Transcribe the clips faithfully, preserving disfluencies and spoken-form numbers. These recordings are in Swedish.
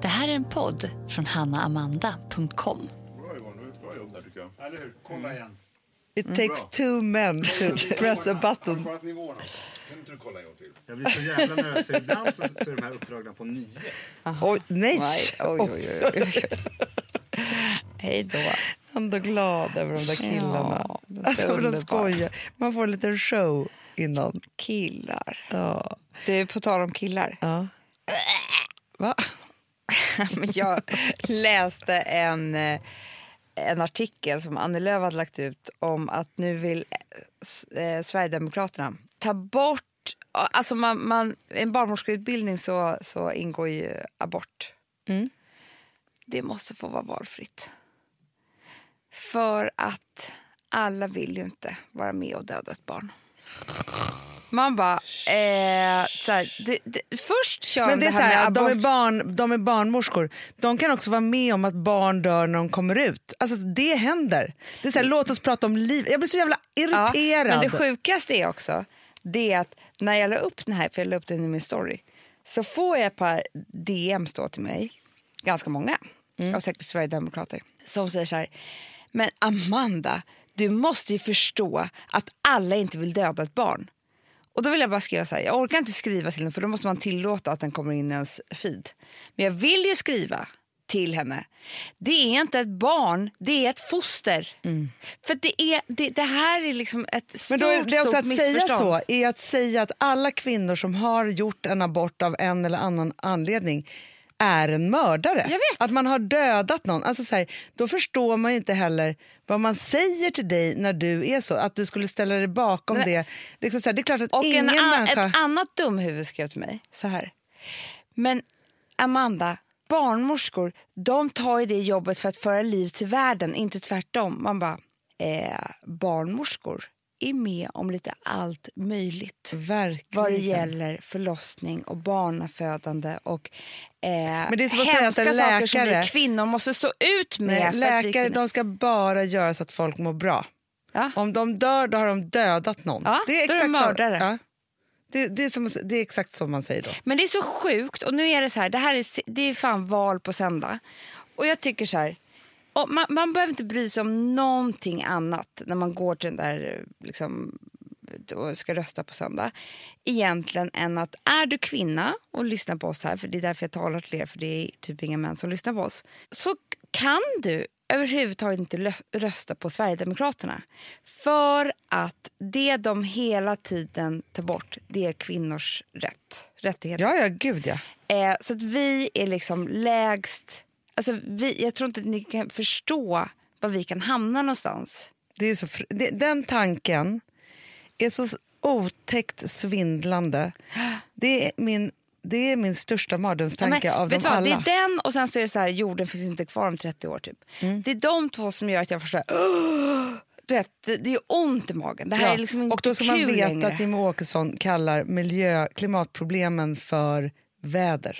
Det här är en podd från hanna amanda punkt com. Bra Yvonne, bra jobb där tycker jag. Eller hur? Kolla igen. It takes Bra. two men to press a button. Har du kollat nivån alltså? Kan inte du kolla en gång till? Jag blir så jävla nervös för ibland så, så är de här uppdragna på nio. Oj, nej! Nej, oj, oj, oj, oj. Hej då. Ändå glad över de där killarna. Ja, de är Alltså, de underbara. skojar. Man får en liten show innan. Killar. Ja. Du, på tal om killar. Ja. Va? Men jag läste en, eh, en artikel som Annie Lööf hade lagt ut om att nu vill eh, Sverigedemokraterna ta bort, alltså man, man, en barnmorskeutbildning så, så ingår ju abort. Mm. Det måste få vara valfritt. För att alla vill ju inte vara med och döda ett barn. Man bara, eh, så här, det, det, först kör Men det är det så här med här, abort. de är, barn, de är barnmorskor. De kan också vara med om att barn dör när de kommer ut. Alltså det händer. Det är så här, låt oss prata om liv. Jag blir så jävla irriterad. Ja, men det sjukaste är också det är att när jag la upp den här, för jag la upp den i min story, så får jag ett par D M stå till mig, ganska många, mm. av säkert Sverigedemokrater, som säger så här: men Amanda, du måste ju förstå att alla inte vill döda ett barn. Och då vill jag bara skriva så här, jag orkar inte skriva till henne för då måste man tillåta att den kommer in i ens feed. Men jag vill ju skriva till henne. Det är inte ett barn, det är ett foster. Mm. För det, är, det, det här är liksom ett stort, Men då är det också stort att säga missförstånd. så är att säga att alla kvinnor som har gjort en abort av en eller annan anledning är en mördare. Jag vet. Att man har dödat någon. Alltså så här, då förstår man ju inte heller vad man säger till dig när du är så. Att du skulle ställa dig bakom Nej. det. Liksom så här, det är klart att Och ingen en an- människa... ett annat dumhuvud skrev till mig så här: men Amanda, barnmorskor, de tar ju det jobbet för att föra liv till världen, inte tvärtom. Man bara, eh, barnmorskor är med om lite allt möjligt. Verkligen. Vad det gäller förlossning och barnafödande och eh, Men det är som att säga att hemska en saker som läkare- vi kvinnor måste stå ut med. Nej, för att vi läkare, kvinnor- de ska bara göra så att folk mår bra. Ja. Om de dör, då har de dödat någon. Ja, det är då är exakt de mördare. Så, ja. det, det, är som, det är exakt så man säger då. Men det är så sjukt, och nu är det så här, det här är, det är fan val på söndag. Och jag tycker så här, och man, man behöver inte bry sig om någonting annat när man går till den där liksom, och ska rösta på söndag. Egentligen än att är du kvinna och lyssnar på oss här, för det är därför jag talar till er, för det är typ inga män som lyssnar på oss, så kan du överhuvudtaget inte lö- rösta på Sverigedemokraterna. För att det de hela tiden tar bort, det är kvinnors rätt, rättigheter. Ja, ja, gud ja. Eh, så att vi är liksom lägst. Alltså vi, jag tror inte att ni kan förstå var vi kan hamna någonstans. Det är så fr- det, den tanken är så otäckt svindlande. Det är min, det är min största mardrömstanke Ja, men, av vet dem du vad, alla. det är den, och sen så är det så här, jorden finns inte kvar om trettio år typ. Mm. Det är de två som gör att jag förstår. Du vet, det, det är ont i magen. Det här Ja, är liksom inte och då ska kul man veta längre. att Jimmie Åkesson kallar miljö, klimatproblemen för väder.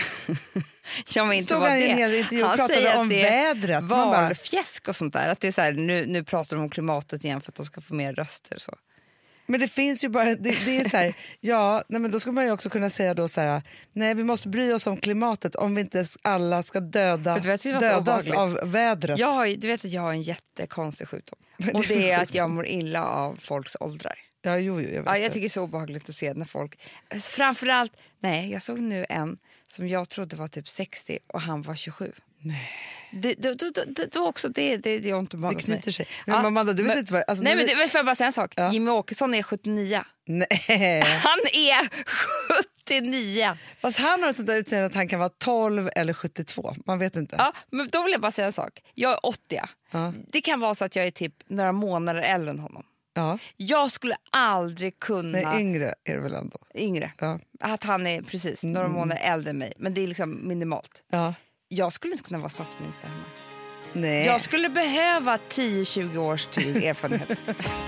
Jag men inte Stod vad han i det. en hel intervju och Han pratade säger att om det är vädret. Man bara- valfjäsk och sånt där. Att det är så här, nu, nu pratar de om klimatet igen för att de ska få mer röster. Så. Men det finns ju bara, det, det är så här, ja, nej, men då ska man ju också kunna säga då så här, nej vi måste bry oss om klimatet om vi inte alla ska döda, Vet du vad, det var så dödas obehagligt. av vädret. Jag har, ju- du vet att jag har en jättekonstig sjukdom. Och det är att jag mår illa av folks åldrar. Ja, jo, jo, jag vet Ja, jag det. tycker det är så obehagligt att se när folk... Framförallt, nej, jag såg nu en som jag trodde var typ sextio och han var tjugosju. Nej. Det, då, då, då, då också, det, det, det är ont i magen Det för mig. knyter sig. Men Ja, Amanda, du vet men- inte vad... Alltså, Nej, du men vet, det, får jag bara säga en sak? Ja. Jimmie Åkesson är sjuttionio. nej. Han är sjuttionio. Fast han har ett sånt där utseende att han kan vara tolv eller sjuttiotvå. Man vet inte. Ja, men då vill jag bara säga en sak. Jag är åttio. Ja. Det kan vara så att jag är typ några månader äldre än honom. Ja. Jag skulle aldrig kunna... Nej, yngre är det väl ändå. Yngre. Ja. Att han är precis några månader äldre än mig. Men det är liksom minimalt. Ja. Jag skulle inte kunna vara statsminister hemma. Nej. Jag skulle behöva tio till tjugo års till erfarenhet.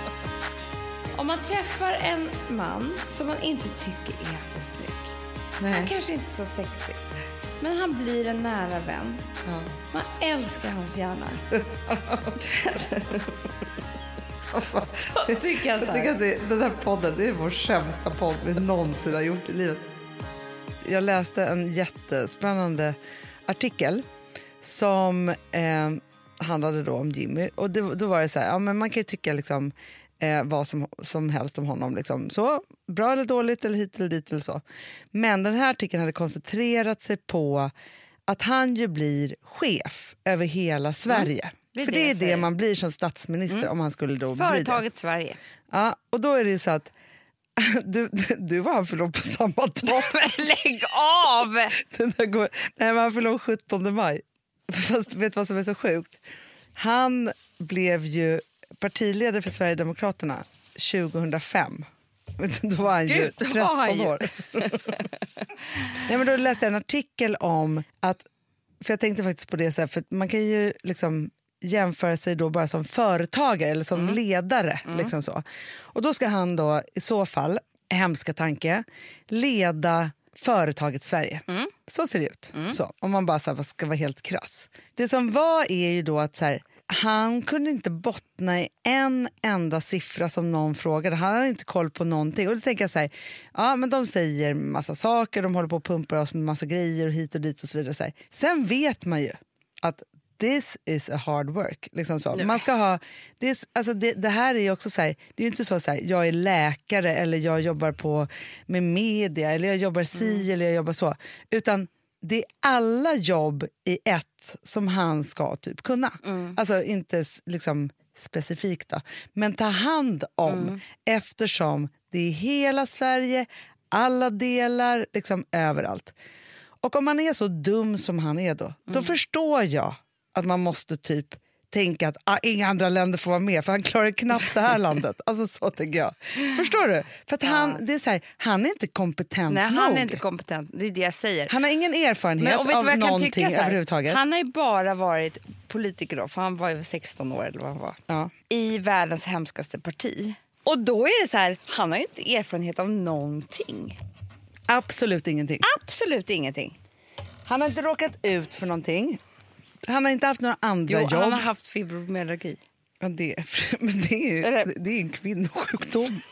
Om man träffar en man som man inte tycker är så snygg. Nej. Han kanske inte är så sexig. Men han blir en nära vän. Ja. Man älskar hans hjärna. Då tycker jag så Jag tycker här. att det, den här podden, det är vår sämsta podd vi någonsin har gjort i livet. Jag läste en jättespännande artikel som eh, handlade då om Jimmy. Och det, då var det så här, ja, men man kan ju tycka liksom, eh, vad som, som helst om honom. Liksom. Så bra eller dåligt eller hit eller dit eller så. Men den här artikeln hade koncentrerat sig på att han ju blir chef över hela Sverige. Mm. Det För det, det är det man blir som statsminister mm. om han skulle då Företaget bli det. Sverige. Ja, och då är det ju så att du, du, du var han förlåt på samma dag. Lägg av! Den där går, nej, men han förlåt sjuttonde maj. Fast vet du vad som är så sjukt? Han blev ju partiledare för Sverigedemokraterna tjugohundrafem. Då var han ju tretton år. Nej, men då läste jag en artikel om att, för jag tänkte faktiskt på det så här, för man kan ju liksom jämföra sig då bara som företagare eller som mm. ledare. Mm. Liksom så. Och då ska han då i så fall, hemska tanke, leda företaget Sverige. Mm. Så ser det ut. Mm. Så, om man bara så här, ska vara helt krass. Det som var är ju då att så här, han kunde inte bottna i en enda siffra som någon frågade. Han hade inte koll på någonting. Och då tänker jag så här, ja men de säger massa saker, de håller på att pumpa oss med massa grejer och hit och dit och så vidare. Så här. Sen vet man ju att this is a hard work. Liksom så. Man ska ha, this, alltså det, det här är ju också så här, det är ju inte så, så här, jag är läkare eller jag jobbar på med media eller jag jobbar si mm. eller jag jobbar så. Utan det är alla jobb i ett som han ska typ kunna. Mm. Alltså inte liksom specifikt då. Men ta hand om mm. eftersom det är hela Sverige, alla delar, liksom överallt. Och om man är så dum som han är då, mm. då förstår jag att man måste typ tänka att ah, inga andra länder får vara med för han klarar knappt det här landet. Alltså så tänker jag. Förstår du? För att ja. han, det är så här, han är inte kompetent Nej, nog. han är inte kompetent. Det är det jag säger. Han har ingen erfarenhet Men, av någonting här, överhuvudtaget. Han har ju bara varit politiker då, för han var ju sexton år eller vad han var. Ja. I världens hemskaste parti. Och då är det så här, han har ju inte erfarenhet av någonting. Absolut ingenting. Absolut ingenting. Han har inte råkat ut för någonting. Han har inte haft några andra jo, jobb. Han har haft fibromyalgi. Ja, det, men det är ju det, det är en kvinnosjukdom.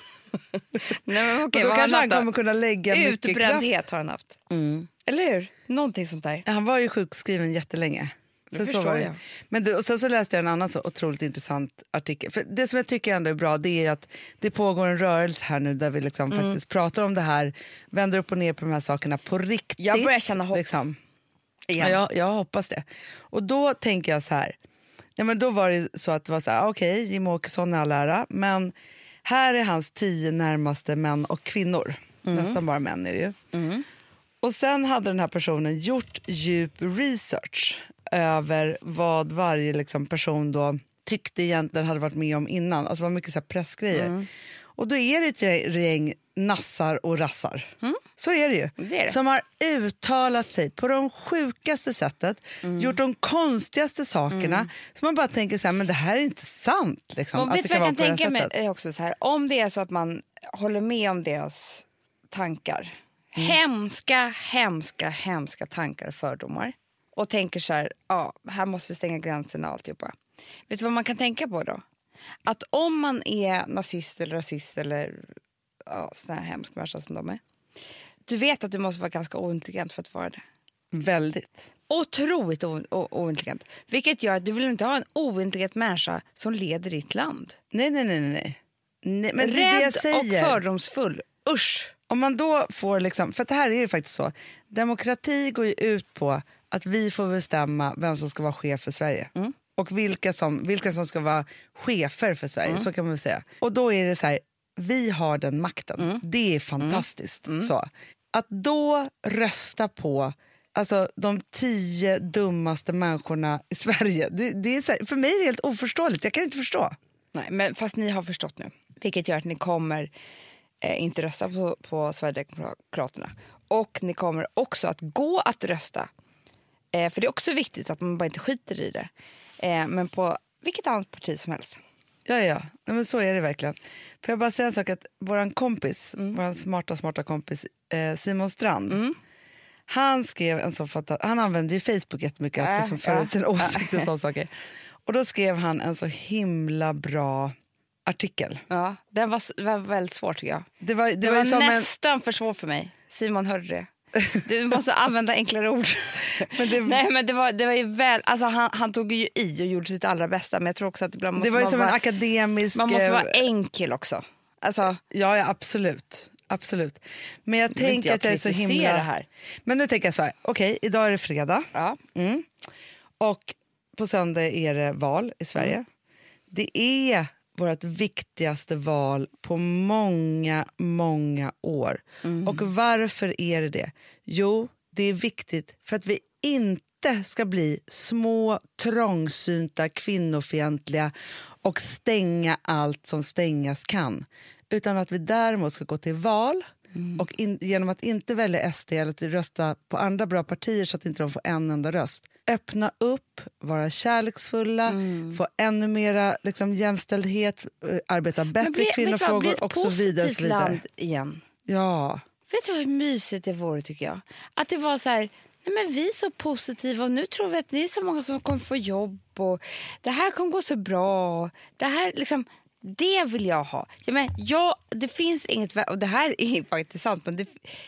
Nej, men okej, då kanske han kommer kunna lägga mycket kraft. Utbrändhet har han haft. Mm. Eller hur? Någonting sånt där. Han var ju sjukskriven jättelänge. Det för förstår så var det. jag. Men du, och sen så läste jag en annan så otroligt intressant artikel. För det som jag tycker ändå är bra, det är att det pågår en rörelse här nu där vi liksom mm. faktiskt pratar om det här, vänder upp och ner på de här sakerna på riktigt. Jag börjar känna hopp. Liksom. Ja, jag, jag hoppas det. Och då tänker jag så här. Ja, men då var det så att det var så här, okej, okay, Jimmie Åkesson är all ära, men här är hans tio närmaste män och kvinnor. Mm. Nästan bara män är det ju. Mm. Och sen hade den här personen gjort djup research över vad varje liksom, person då tyckte egentligen hade varit med om innan. Alltså det var mycket så här pressgrejer. Mm. Och då är det ett gäng nassar och rassar. Mm. Så är det ju. Det är det. Som har uttalat sig på de sjukaste sättet. Mm. Gjort de konstigaste sakerna. Mm. Så man bara tänker så här, men det här är inte sant. Liksom, att vet det kan jag kan tänka mig också så här. Om det är så att man håller med om deras tankar. Mm. Hemska, hemska, hemska tankar och fördomar. Och tänker så här, ja, här måste vi stänga gränserna och alltihopa. Vet du vad man kan tänka på då? Att om man är nazist eller rasist eller ja, sån här hemsk människa som de är. Du vet att du måste vara ganska ointelligent för att vara det. Väldigt. Otroligt o- o- ointelligent. Vilket gör att du vill inte ha en ointelligent människa som leder ditt land. Nej, nej, nej, nej. nej men Rädd det är det jag säger. och fördomsfull. Usch. Om man då får liksom, för det här är ju faktiskt så. Demokrati går ju ut på att vi får bestämma vem som ska vara chef för Sverige. Mm. Och vilka som, vilka som ska vara chefer för Sverige, mm. så kan man väl säga. Och då är det så här, vi har den makten. Mm. Det är fantastiskt. Mm. Så. Att då rösta på alltså, de tio dummaste människorna i Sverige, det, det är så här, för mig är det helt oförståeligt. Jag kan inte förstå. Nej, men fast ni har förstått nu. Vilket gör att ni kommer eh, inte rösta på, på Sverigedemokraterna. Och ni kommer också att gå att rösta. Eh, för det är också viktigt att man bara inte skiter i det. Eh, men på vilket annat parti som helst. Ja, ja. Nej, men så är det verkligen. Får jag bara säga en sak, att våran kompis, mm. våran smarta, smarta kompis eh, Simon Strand, mm. han skrev en sån fatta, han använde ju Facebook jättemycket att äh, liksom föra äh, ut sina åsikter och sådana saker. Och då skrev han en så himla bra artikel. Ja, den var, var väldigt svår tycker jag. Det var, det det var, var som nästan en... för svår för mig. Simon hörde det. Du måste använda enklare ord. Men det... Nej, men det var, det var ju väl... Alltså han, han tog ju i och gjorde sitt allra bästa. Men jag tror också att ibland måste det var ju man som vara... en akademisk... Man måste vara enkel också. Alltså... Ja, ja, absolut. Absolut. Men jag tänker jag att jag är så himla... det här. Men nu tänker jag så här. Okej, okay, idag är det fredag. Ja. Mm. Och på söndag är det val i Sverige. Mm. Det är vårt viktigaste val på många, många år. Mm. Och varför är det det? Jo, det är viktigt för att vi inte ska bli små, trångsynta, kvinnofientliga och stänga allt som stängas kan. Utan att vi däremot ska gå till val mm. och in, genom att inte välja S D eller att rösta på andra bra partier så att inte de får en enda röst. Öppna upp, vara kärleksfulla, mm. få ännu mera liksom, jämställdhet, arbeta bättre i kvinnofrågor och så vidare. Och så vidare. Land igen. Ja. Vet du hur mysigt det vore tycker jag? Att det var så här, nej men vi är så positiva och nu tror vi att det är så många som kommer få jobb och det här kommer gå så bra. Det här liksom... Det vill jag ha. Ja, men jag, det finns inget... Och det här är faktiskt sant. Men det,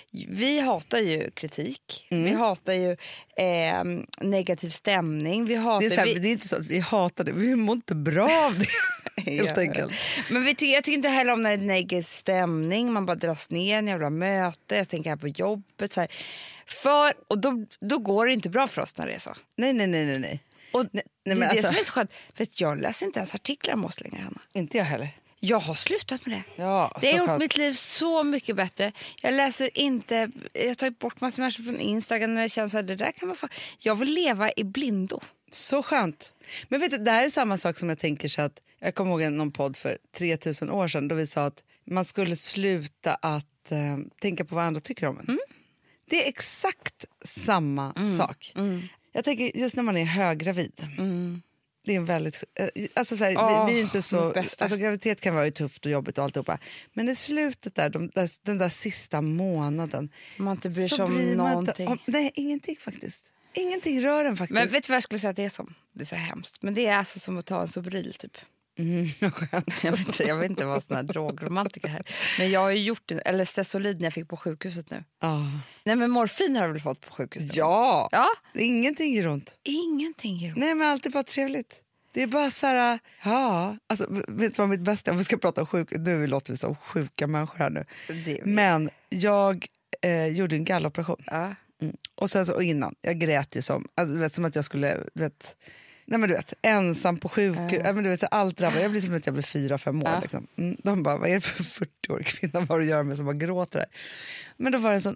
vi hatar ju kritik. Mm. Vi hatar ju eh, negativ stämning. Vi hatar, det, är så här, vi, det är inte så att vi hatar det. Vi mår inte bra av det. Helt ja. enkelt. Men vi, jag tycker inte heller om när det är negativ stämning. Man bara dras ner en jävla möte. Jag tänker här på jobbet. Så här. För, och då, då går det inte bra för oss när det är så. Nej, nej, nej, nej. nej. Och nej, nej, det är alltså, det som är så skönt. Vet, jag läser inte ens artiklar om oss längre, Hanna. Inte jag heller. Jag har slutat med det. Ja, det har gjort skönt. mitt liv så mycket bättre. Jag läser inte... Jag tar bort massor människor från Instagram när jag känner att det där kan vara för... Jag vill leva i blindo. Så skönt. Men vet du, det här är samma sak som jag tänker så att... Jag kommer ihåg någon podd för tre tusen år sedan då vi sa att man skulle sluta att eh, tänka på vad andra tycker om en. Mm. Det är exakt samma mm. sak. Mm. Jag tänker just när man är höggravid. Mm. Det är en väldigt... Alltså så här, oh, vi, vi är inte så... Alltså graviditet kan vara ju tufft och jobbigt och alltihopa. Men i slutet där, de, där den där sista månaden... Man inte bryr sig om någonting. Om, nej, ingenting faktiskt. Ingenting rör en faktiskt. Men vet du vad jag skulle säga att det är som? Det är så hemskt. Men det är alltså som att ta en Sobril typ. Mm, jag, vet inte, jag vet inte vad sån här drogromantiker här. Men jag har ju gjort det, eller Stesolid när jag fick på sjukhuset nu. Oh. Nej men morfin har du väl fått på sjukhuset? Ja, ja. Ingenting gör ont. Ingenting gör ont. Nej men alltid bara trevligt. Det är bara så här, ja, alltså, vet du vad mitt bästa, om vi ska prata om sjuk, nu låter vi som sjuka människor här nu. Men jag eh, gjorde en galloperation. Ja. Mm. Och sen så och innan, jag grät ju som, alltså, vet, som att jag skulle, vet, nej men du vet, ensam på sjukhus, ja. men du vet, allt drabbade. Jag blir som att jag blir fyra, fem år. Ja. Liksom. Mm. De bara, vad är det för fyrtio-årig kvinna vad du gör med som bara gråter där? Men då var det en sån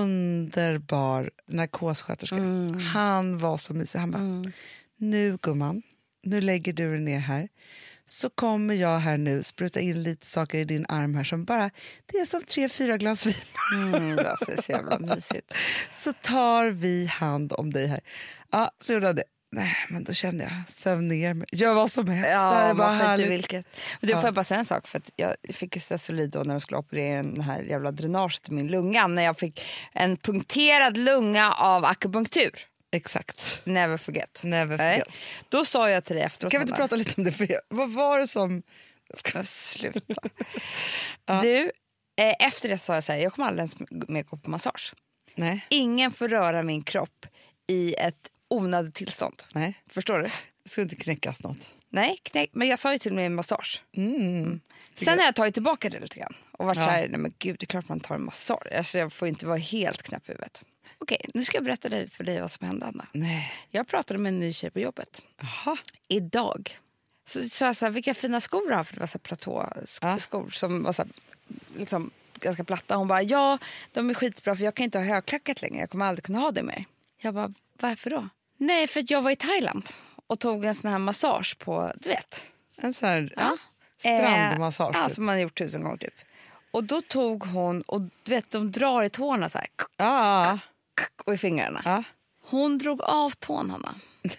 underbar narkossköterska. Mm. Han var så mysig, han bara, mm. nu gumman, nu lägger du dig ner här. Så kommer jag här nu spruta in lite saker i din arm här som bara, det är som tre, fyra glas vin. Mm, det är så jävla mysigt. Så tar vi hand om dig här. Ja, så gjorde jag det. Nej, men då kände jag, söv ner mig. Gör vad som helst. Ja, det här är bara härligt. Vilket. Men det får jag bara säga en sak. För att jag fick ju Stesolid då när de skulle operera den här jävla dränaget i min lunga. När jag fick en punkterad lunga av akupunktur. Exakt. Never forget. Never forget. Nej. Då sa jag till dig efteråt. Kan vi inte prata lite om det? För jag, vad var det som... Ska sluta. ja. Du, eh, efter det sa jag så här, jag kommer aldrig ens mer gå på massage. Nej. Ingen får röra min kropp i ett onödigt tillstånd. Nej. Förstår du? Det ska inte knäckas något. Nej, knäck, men jag sa ju till och med massage. Mm. Mm. Sen har jag tagit tillbaka det lite grann. Och varit ja. så här, nej men gud, det är klart man tar en massage. Alltså, jag får inte vara helt knäpp i huvudet. Okej, nu ska jag berätta dig för dig vad som hände, Anna. Nej. Jag pratade med en ny tjej på jobbet. Aha. Idag. Så sa jag så här, vilka fina skor du har, för det var så här platåskor ja. som var så här, liksom ganska platta. Hon bara, ja, de är skitbra för jag kan inte ha högklackat längre. Jag kommer aldrig kunna ha det mer. Jag bara, varför då? Nej, för att jag var i Thailand och tog en sån här massage på, du vet. En sån här ja. strandmassage. Eh, ja, typ. som man har gjort tusen gånger typ. Och då tog hon, och du vet, de drar i tårna så här. Ja. Och i fingrarna. Ja. Hon drog av tån, Hanna.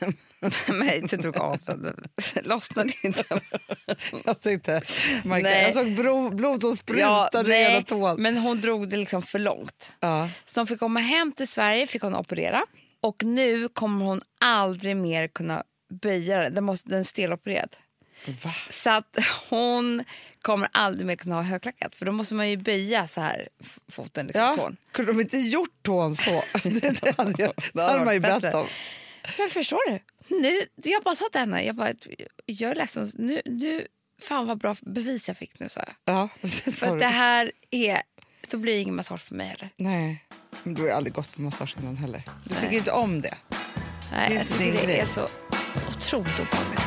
Nej, inte drog av den. Lossnade inte. Jag tänkte, nej. Jag såg blod, blod som sprutade i hela tån. Men hon drog det liksom för långt. Ja. Så de fick komma hem till Sverige, fick hon operera. Och nu kommer hon aldrig mer kunna böja den. Den, måste, den är stelopererad. Va? Så att hon kommer aldrig mer kunna ha högklackat. För då måste man ju böja så här f- foten liksom, Ja, tån. kunde de inte gjort tån så? det, det hade, jag, det hade man ju bett om. Men förstår du? Nu, jag bara sa till henne, jag bara, jag är ledsen. Nu, nu, fan vad bra bevis jag fick nu, sa jag. Ja, För att det här är, då blir det ingen massage för mig heller. Nej, men du har aldrig gått på massage innan heller. Du tycker Nej. inte om det. Nej, Det är jag inte tycker din det grej. är så otroligt obehagligt.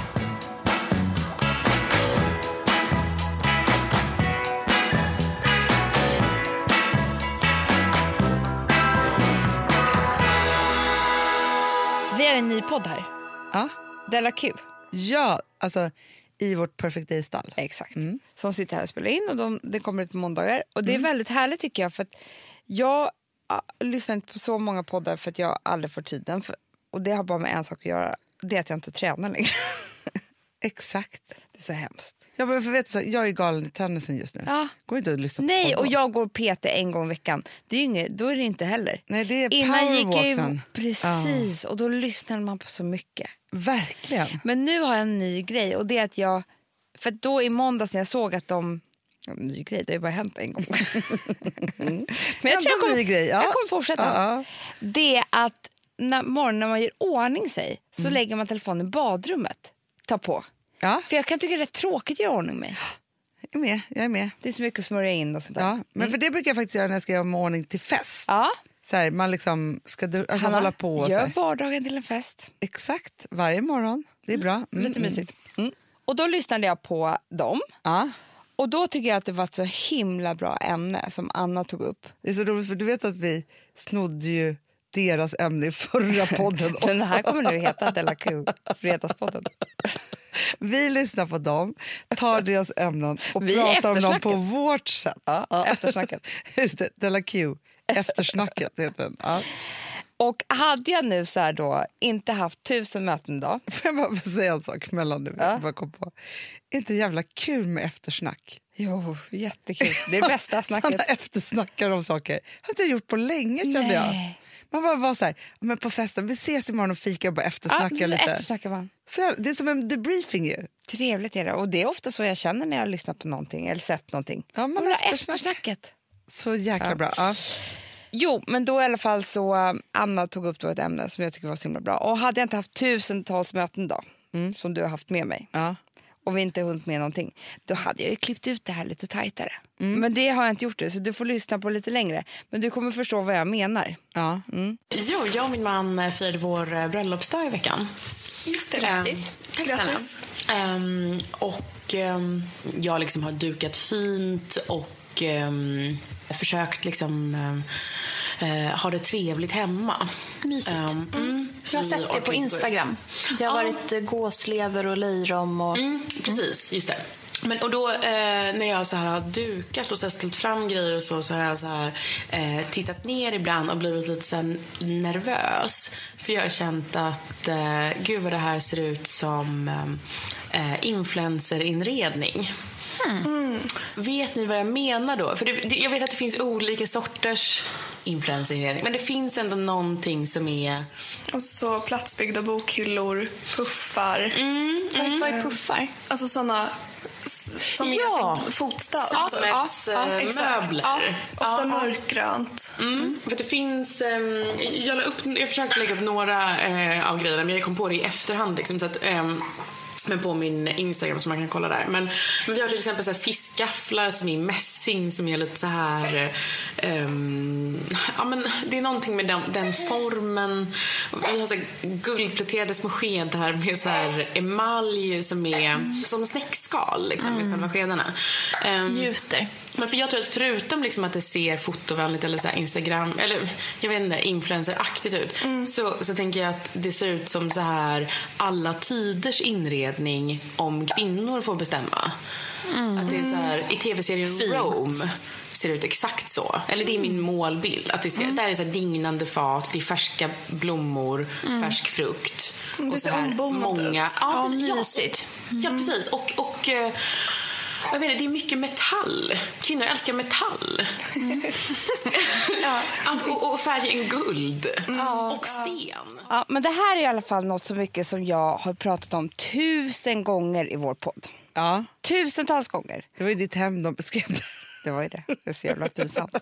Vi har en ny podd här. Ja, Della Q. ja alltså i vårt Perfect Day-stall. Exakt. Mm. Som sitter här och spelar in och de, det kommer ut på måndagar. Och det är väldigt härligt tycker jag. För att jag ah, lyssnar inte på så många poddar för att jag aldrig får tiden. För, och det har bara med en sak att göra. Det är att jag inte tränar längre. Exakt. Det är så hemskt. Ja, men för vet du, så, jag är galen i tennisen just nu. Ja. Går inte att lyssna på Nej, podd och då? jag går P T en gång i veckan. Det är ju inget, då är det inte heller. Nej, det är Innan gick jag ju, powerwalksen. precis, och då lyssnade man på så mycket. Verkligen. Men nu har jag en ny grej och det är att jag, för att då i måndags när jag såg att de, en ny grej, det har ju bara hänt en gång. Men jag Ändå tror jag kommer, ny grej, ja. jag kommer fortsätta. Ja, ja. Det Det är att när, morgonen när man gör ordning sig så Mm. lägger man telefonen i badrummet. Ta på. Ja, För jag kan tycka det är rätt tråkigt att göra ordning mig. jag är med. Jag är med. Det är så mycket att smörja in och sånt där. Ja, men för det brukar jag faktiskt göra när jag ska göra med ordning till fest. Ja. Så här, man liksom ska du, alltså Hanna, hålla på och så gör här. vardagen till en fest. Exakt, varje morgon. Det är bra. Mm, Lite mm. mysigt. Mm. Och då lyssnade jag på dem. Ja, Och då tycker jag att det var ett så himla bra ämne som Anna tog upp. det är så roligt för du vet att vi snodde ju deras ämne i förra podden också. Den här kommer nu heta Della Q, Fredagspodden. Vi lyssnar på dem, tar deras ämnen och Vi pratar om dem eftersnacket. på vårt sätt. Ja, eftersnacket. Just det, Della Q. Eftersnacket heter den. Ja. Och hade jag nu så här då inte haft tusen möten idag. Får jag bara säga en sak mellan nu? Ja. Jag bara kom på. Inte jävla kul med eftersnack. Jo, jättekul. Det är det bästa Man snacket. eftersnackar om saker. har inte jag gjort på länge kände jag. Nej. Man bara var så här, men på festen, vi ses imorgon och fika och bara eftersnacka Ja, lite. eftersnackar man. Så det är som en debriefing ju. Trevligt är det. Och det är ofta så jag känner när jag lyssnar på någonting eller sett någonting. Ja, man Man vill ha eftersnack. eftersnacket. Så jäkla Ja. bra. Ja. Jo, men då i alla fall så um, Anna tog upp då ett ämne som jag tycker var så himla bra. Och hade jag inte haft tusentals möten då, som du har haft med mig, Ja. och vi inte hunnit med någonting, då hade jag ju klippt ut det här lite tajtare. Men det har jag inte gjort det, så du får lyssna på lite längre. Men du kommer förstå vad jag menar. Ja. Jo, jag och min man firade vår bröllopsdag i veckan. Just det, Ehm, grattis. Tack Grattis. snälla. Ehm, och ehm, jag liksom har dukat fint och um, försökt liksom um, uh, ha det trevligt hemma. Mysigt. Ehm, mm, Jag har vi sett det orkar på inte gå ut. Instagram. Det har Ja. varit eh, gåslever och löjrom och... Mm, precis, just det. Men, och då eh, när jag så här har dukat och så här ställt fram grejer och så, så har jag så här, eh, tittat ner ibland och blivit lite så här nervös. För jag har känt att eh, gud vad det här ser ut som eh, influencerinredning. Mm. Vet ni vad jag menar då? För det, det, jag vet att det finns olika sorters influencerinredning, men det finns ändå någonting som är... Och så platsbyggda bokhyllor, puffar. Mm, Vad, vad är puffar? Alltså såna s- som Ja. är som fotstad. Sammetsmöbler. Ja, ofta Ja. mörkgrönt. Mm, för det finns, ehm, jag, la upp, jag försökte lägga upp några eh, av grejerna, men jag kom på det i efterhand liksom, så att, ehm, men på min Instagram så man kan kolla där. Men, men vi har till exempel så här fiskgafflar som är i mässing som är lite så här ehm, ja men det är någonting med den, den formen. Vi har så här guldpläterade små skedar med så här emalj som är som snäckskal liksom, i själva skedarna. Ehm, Njuter. Men för jag tror att förutom liksom att det ser fotovänligt eller så här Instagram eller jag vet inte, influenceraktigt ut, så, så tänker jag att det ser ut som så här alla tiders inredning om kvinnor får bestämma. Att det är så här i tv-serien Fint. Rome ser det ut exakt så. Eller det är min målbild att det ser, där är så här dignande fat, det är färska blommor, färsk frukt. Det och ser så här ombonat ut. Ja, Ja, precis. Ja, mysigt. Ja, precis. Och, och eh, jag vet inte, det är mycket metall. Kvinnor älskar metall. Ja. och, och färgen guld. Och sten. Ja, men det här är i alla fall något så mycket som jag har pratat om tusen gånger i vår podd. Ja, Tusentals gånger. det var ju ditt hem de beskrev det. Det var ju det. Det är så jävla pinsamt.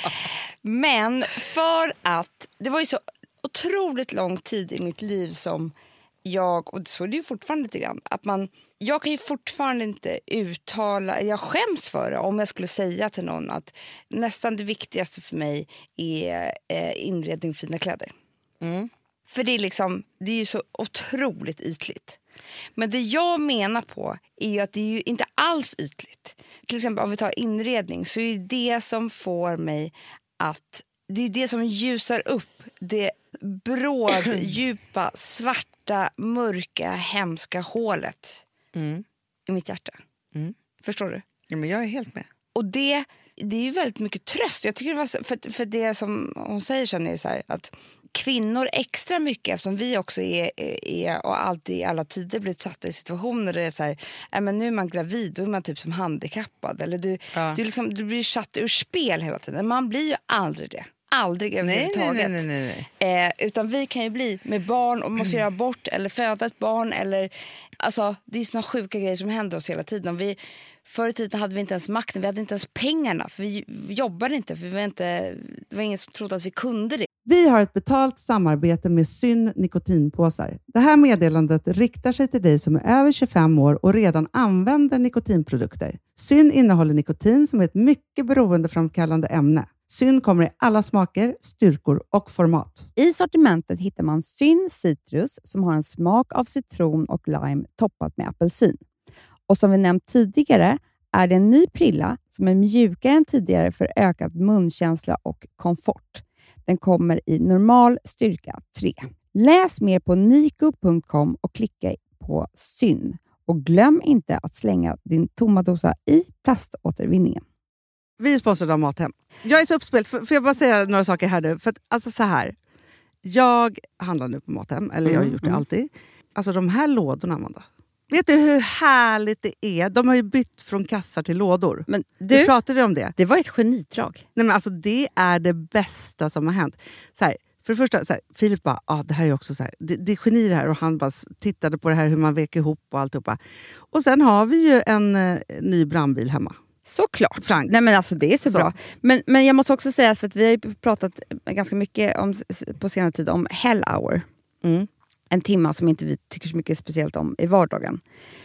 Men för att det var ju så otroligt lång tid i mitt liv som jag, och så är det ju fortfarande lite grann, att man, jag kan ju fortfarande inte uttala, jag skäms för det om jag skulle säga till någon att nästan det viktigaste för mig är eh, inredning och fina kläder. Mm. För det är liksom, det är ju så otroligt ytligt. Men det jag menar på är ju att det är ju inte alls ytligt. Till exempel om vi tar inredning så är det som får mig att, det är det som ljusar upp det bråd, djupa, svarta, mörka, hemska hålet Mm. i mitt hjärta. Mm. Förstår du? Ja, men jag är helt med. Och det, det är ju väldigt mycket tröst. Jag tycker det var så, för, för det som hon säger sen är så här, att kvinnor extra mycket, eftersom vi också är, är och alltid i alla tider blivit satta i situationer där det är så här, äh, men nu är man gravid, då är man typ som handikappad. Eller du, Ja. du, liksom, du blir satt ur spel hela tiden. Man blir ju aldrig det. Aldrig Nej, överhuvudtaget. nej, nej, nej, nej. Eh, utan vi kan ju bli med barn och måste göra abort eller föda ett barn. Eller, alltså, det är såna sjuka grejer som händer oss hela tiden. Vi, förr i tiden hade vi inte ens makten, vi hade inte ens pengarna. För vi, vi jobbade inte, för vi var inte, det var ingen som trodde att vi kunde det. Vi har ett betalt samarbete med Syn nikotinpåsar. Det här meddelandet riktar sig till dig som är över tjugofem år och redan använder nikotinprodukter. Syn innehåller nikotin som är ett mycket beroendeframkallande ämne. Syn kommer i alla smaker, styrkor och format. I sortimentet hittar man Syn Citrus som har en smak av citron och lime toppat med apelsin. Och som vi nämnt tidigare är det en ny prilla som är mjukare än tidigare för ökad munkänsla och komfort. Den kommer i normal styrka tre. Läs mer på niko punkt com och klicka på Syn. Och glöm inte att slänga din tomma dosa i plaståtervinningen. Vi är sponsrade av Mathem. Jag är så uppspelt. Får jag bara säga några saker här nu? För att, alltså så här. Jag handlar nu på Mathem. Eller jag har gjort det alltid. Alltså de här lådorna, Amanda. Vet du hur härligt det är? De har ju bytt från kassar till lådor. Men du, du pratade om det. Det var ett genidrag. Nej, men alltså, det är det bästa som har hänt. Så här, för det första, så här, Filip bara, ah, det här är också så här, det, det är geni det här. Och han bara tittade på det här, hur man vek ihop och alltihopa. Och sen har vi ju en eh, ny brandbil hemma. Såklart. Franks. Nej, men alltså, det är så, Så. bra. Men, men jag måste också säga, för att vi har ju pratat ganska mycket om, på senare tid om Hell Hour. Mm. En timma som inte vi tycker så mycket speciellt om i vardagen.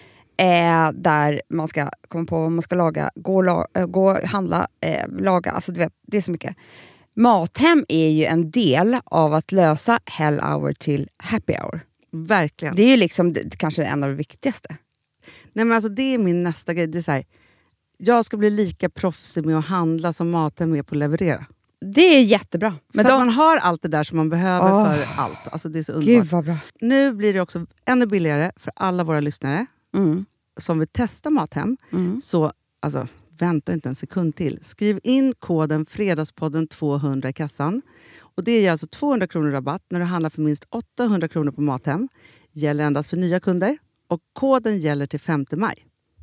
Eh, där man ska komma på vad man ska laga, gå och la, äh, gå, handla, eh, laga. Alltså du vet, det är så mycket. Mathem är ju en del av att lösa Hell Hour till Happy Hour. Verkligen. Det är ju liksom det, kanske en av det viktigaste. Nej, men alltså, det är min nästa grej. Det är så här, jag ska bli lika proffsig med att handla som Mathem är på att leverera. Det är jättebra. Men så de... att man har allt det där som man behöver oh, för allt. Alltså det är så underbart. Gud vad bra. Nu blir det också ännu billigare för alla våra lyssnare mm. som vill testa Mathem. Mm. Så alltså, vänta inte en sekund till. Skriv in koden Fredagspodden tvåhundra i kassan. Och det ger alltså tvåhundra kronor rabatt när du handlar för minst åttahundra kronor på Mathem. Gäller endast för nya kunder. Och koden gäller till femte maj.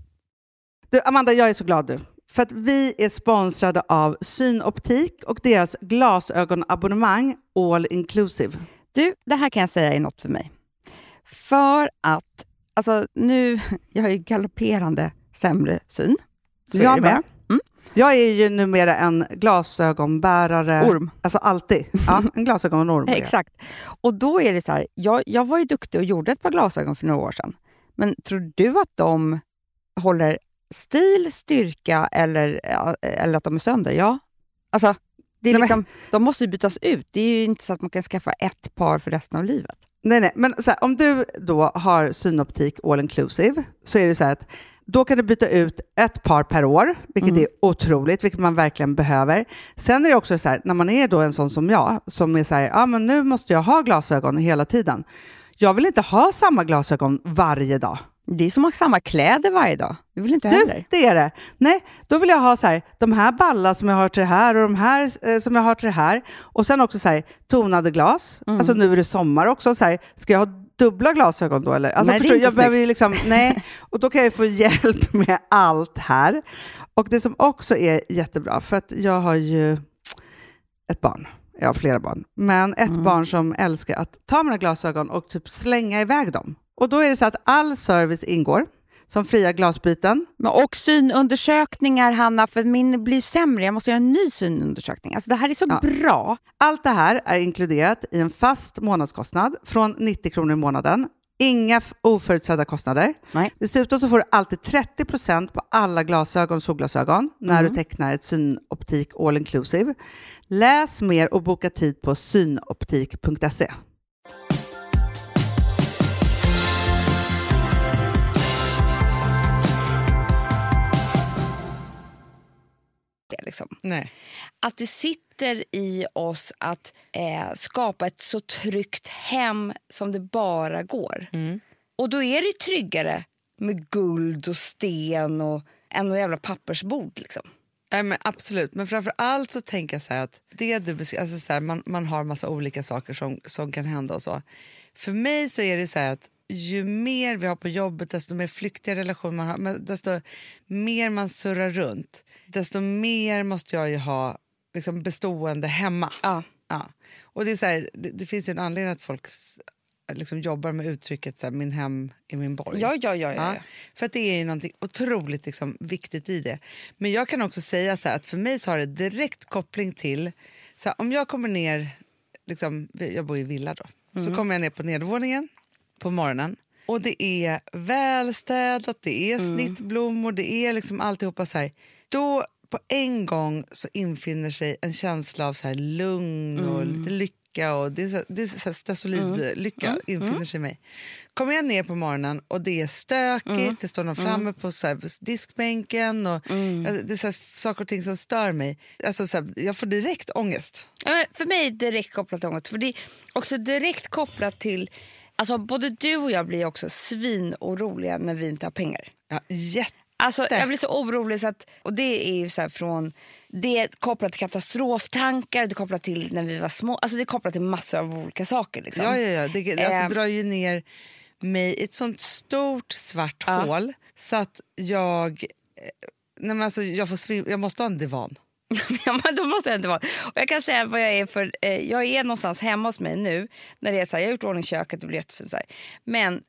Du, Amanda, jag är så glad nu. För att vi är sponsrade av Synoptik och deras glasögonabonnemang All Inclusive. Du, det här kan jag säga är något för mig. För att, alltså nu, jag har ju galopperande sämre syn. Så jag är det med. Mm. Jag är ju numera en glasögonbärare. Orm. Alltså alltid. Ja, en glasögonorm. Exakt. Och då är det så här, jag, jag var ju duktig och gjorde ett par glasögon för några år sedan. Men tror du att de håller stil, styrka eller, eller att de är sönder? Ja. Alltså, det är nej, liksom, men... de måste ju bytas ut. Det är ju inte så att man kan skaffa ett par för resten av livet. Nej, nej. Men så här, om du då har Synoptik All Inclusive så är det så här att då kan du byta ut ett par per år, vilket mm. är otroligt, vilket man verkligen behöver. Sen är det också så här, när man är då en sån som jag, som är så här, ja men nu måste jag ha glasögon hela tiden. Jag vill inte ha samma glasögon varje dag. Det är som att ha samma kläder varje dag. Det vill inte du, heller. Det är det. Nej, då vill jag ha så här, de här ballar som jag har till det här och de här eh, som jag har till det här. Och sen också så här, tonade glas. Mm. Alltså nu är det sommar också. Så här, ska jag ha dubbla glasögon då? Eller? Alltså, nej, förstår, det är inte jag behöver ju liksom, nej. Och då kan jag få hjälp med allt här. Och det som också är jättebra, för att jag har ju ett barn. Jag har flera barn. Men ett mm. barn som älskar att ta mina glasögon och typ slänga iväg dem. Och då är det så att all service ingår. som fria glasbyten. Men och synundersökningar, Hanna, för min blir sämre. Jag måste göra en ny synundersökning. Alltså det här är så Ja. bra. Allt det här är inkluderat i en fast månadskostnad från nittio kronor i månaden. Inga f- oförutsedda kostnader. Nej. Dessutom så får du alltid trettio procent på alla glasögon och solglasögon när Mm. du tecknar ett synoptik all inclusive. Läs mer och boka tid på synoptik punkt se. Det, liksom. Nej. Att det sitter i oss att eh, skapa ett så tryggt hem som det bara går. Mm. Och då är det tryggare med guld och sten och en jävla pappersbord liksom. Nej, men absolut, men framför allt så tänker jag så här att det du beskri- alltså så här, man, man har massa olika saker som, som kan hända och så. För mig så är det så här att ju mer vi har på jobbet, desto mer flyktiga relationer man har, men desto mer man surrar runt, desto mer måste jag ju ha liksom bestående hemma. Ja. Ja. Och det är så här, det, det finns ju en anledning att folk s- liksom jobbar med uttrycket så här, min hem är min borg. Ja, ja, ja, ja, Ja, ja. för att det är ju någonting otroligt liksom, viktigt i det. Men jag kan också säga så här, att för mig så har det direkt koppling till så här, om jag kommer ner, liksom, jag bor i villa då, så kommer jag ner på nedervåningen på morgonen och det är välstädat, det är snittblommor, det är liksom alltihopa så här. Då på en gång så infinner sig en känsla av så här lugn och lite lycka och det är så, det är så här stasolid-lycka Mm. infinner sig i mig. Kommer jag ner på morgonen och det är stökigt, det står någon framme på så här diskbänken och alltså, det är så här saker och ting som stör mig. Alltså, så här, jag får direkt ångest. Ja, men för mig är det direkt kopplat till ångest. För det är också direkt kopplat till... Alltså både du och jag blir också svinoroliga när vi inte har pengar. Ja, jätte. Alltså jag blir så orolig så att... Och det är ju så här från... Det är kopplat till katastroftankar, det är kopplat till när vi var små. Alltså det är kopplat till massor av olika saker. Liksom. Ja, ja, ja. Det, det alltså, Ehm. drar ju ner mig i ett sånt stort svart Ja. hål så att jag... eh, Nej, men alltså, jag, får svim, jag måste ha en divan. Ja, men då måste jag inte vara. Och jag kan säga vad jag är för... Eh, jag är någonstans hemma hos mig nu. När det är så här, jag har gjort ordning köket, det blir jättefint så här. Men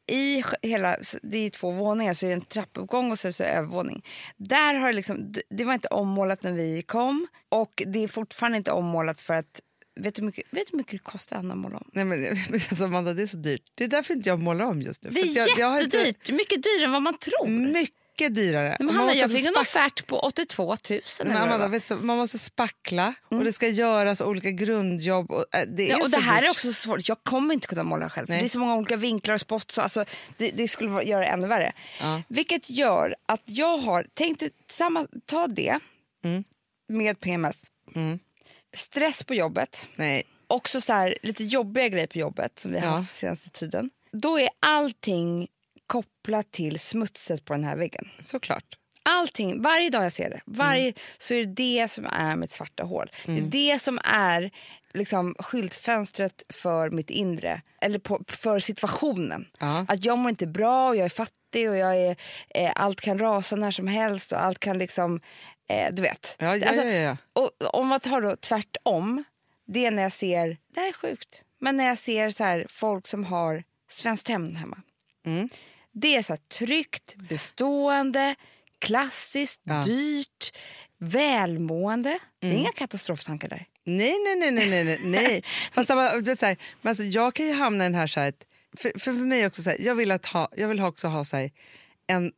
i hela... Det är två våningar så är det en trappuppgång och så är det övervåning. Där har det liksom... Det var inte ommålat när vi kom. Och det är fortfarande inte ommålat för att... Vet du hur mycket, vet du hur mycket det kostar att måla om? Nej, men, alltså, Amanda, det är så dyrt. Det är därför inte jag målar om just nu. Det är För att jag, jag har inte- jättedyrt. Mycket dyrare än vad man tror. Mycket dyrare. Men Och man Hanna, måste jag alltså fick en spack- offert på åttiotvå tusen. Men Amanda, vet du, man måste spackla och det ska göras olika grundjobb. Och, äh, det är Ja, och så det här dyrt. är också så svårt. Jag kommer inte kunna måla själv. För Nej. det är så många olika vinklar och spots. Så alltså, det, det skulle vara- göra det ännu värre. Ja. Vilket gör att jag har tänkt samma, ta det Mm. med P M S. Mm. Stress på jobbet. Nej. Också så här, lite jobbiga grejer på jobbet som vi har Ja. haft senaste tiden. Då är allting kopplat till smutset på den här väggen. Såklart. Allting, varje dag jag ser det, varje, Mm. så är det det som är mitt svarta hål. Det är det som är liksom skyltfönstret för mitt inre, eller på, för situationen. Ja. Att jag mår inte bra och jag är fattig och jag är, eh, allt kan rasa när som helst och allt kan liksom, eh, du vet. Ja, ja, Alltså, ja, ja. Och om man tar då tvärtom, det är när jag ser, det här är sjukt, men när jag ser så här, folk som har Svenskt Tenn hemma. Mm. Det är så här tryggt, bestående, klassiskt, Ja. dyrt, välmående. Det är Mm. inga katastroftankar där. Nej, nej, nej, nej, nej, nej, nej. Fast samma- du vet, så här, men alltså, jag kan ju hamna i den här så här, att- för, för, för mig också så här, jag vill, att ha, jag vill också ha så här, en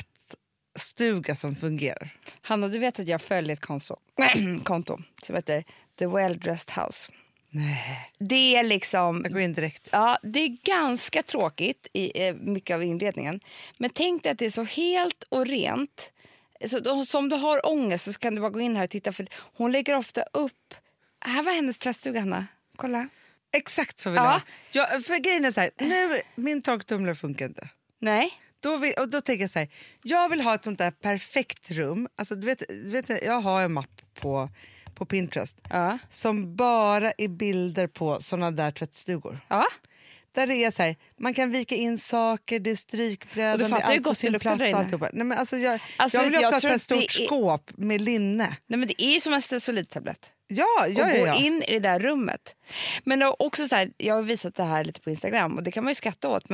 tvättstuga som fungerar. Hanna, du vet att jag följer ett konto, konto som heter The Well Dressed House. Nej. Det är liksom... Jag går in direkt. Ja, det är ganska tråkigt i eh, mycket av inredningen. Men tänk dig att det är så helt och rent. Så, då, så om du har ångest så kan du bara gå in här och titta. För hon lägger ofta upp... Här var hennes tvättstuga, Hanna. Kolla. Exakt så vill Ja. jag. jag. För grejen är så här, nu, min torktumlare funkar inte. Nej. Då, vill, och då tänker jag så här, jag vill ha ett sånt där perfekt rum. Alltså, du vet, du vet, jag har en mapp på, på Pinterest Ja. som bara är bilder på såna där tvättstugor. Ja. Där det är så här, man kan vika in saker, det är Och strykbrädan, du det är fattar hur allt på gott det sin luktar där plats. inne. Alltihopa. Nej, men alltså jag, Alltså, jag vill jag också ha tror ett sånt här att stort det är- skåp med linne. Nej, men det är ju som en stesolidtablett. Ja, ja, Och ja, gå ja. in i det där rummet. Men då också så här, jag har visat det här lite på Instagram och det kan man ju skratta åt, men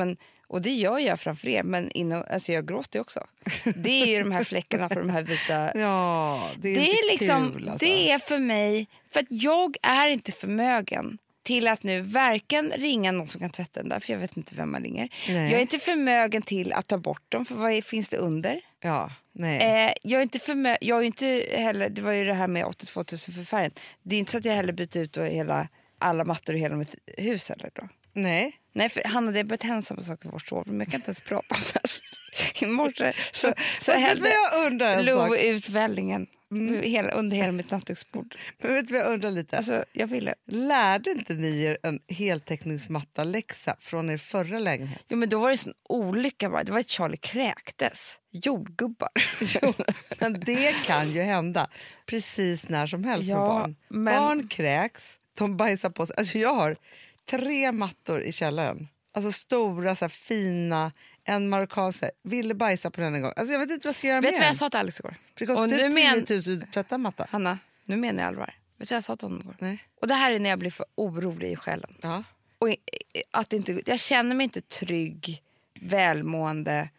Och det gör jag framför er, men inom, alltså jag gråter också. Det är ju de här fläckarna på de här vita. Ja, det är, det är liksom, kul, alltså. Det är för mig, för att jag är inte förmögen till att nu varken ringa någon som kan tvätta den där, för jag vet inte vem man ringer. Nej. Jag är inte förmögen till att ta bort dem, för vad är, finns det under? Ja, nej. Eh, jag är inte förmö- jag är inte heller, det var ju det här med åttiotvå tusen för färgen. Det är inte så att jag heller byter ut och hela, alla mattor i hela mitt hus heller då. Nej. Nej, för han hade börjat hänsa på saker i vårt sovrum. Jag kan inte ens prata om det. I morse så, så hällde jag undrar Lo ut vällingen mm. hela, under hela mitt nattduksbord. Men vet du vad jag undrar lite? Alltså, jag ville. Lärde inte ni er en heltäckningsmatta läxa från er förra lägenhet? Jo, men då var det en olycka bara. Det var ett Charlie kräktes. Jordgubbar. Jo, men det kan ju hända precis när som helst ja, med barn. Men... Barn kräks, de bajsar på sig. Alltså jag har tre mattor i källaren. Alltså stora, så här, fina, en marockansk. Ville bajsa på den en gång. Alltså jag vet inte vad jag ska göra vet med vad jag den. sa till Alex igår? Det kostar och nu tio men... tusen att tvätta matta. Hanna, nu menar jag allvar. Vet du vad jag sa till honom igår? Nej. Och det här är när jag blir för orolig i själen. Ja. Och att inte, jag känner mig inte trygg, välmående,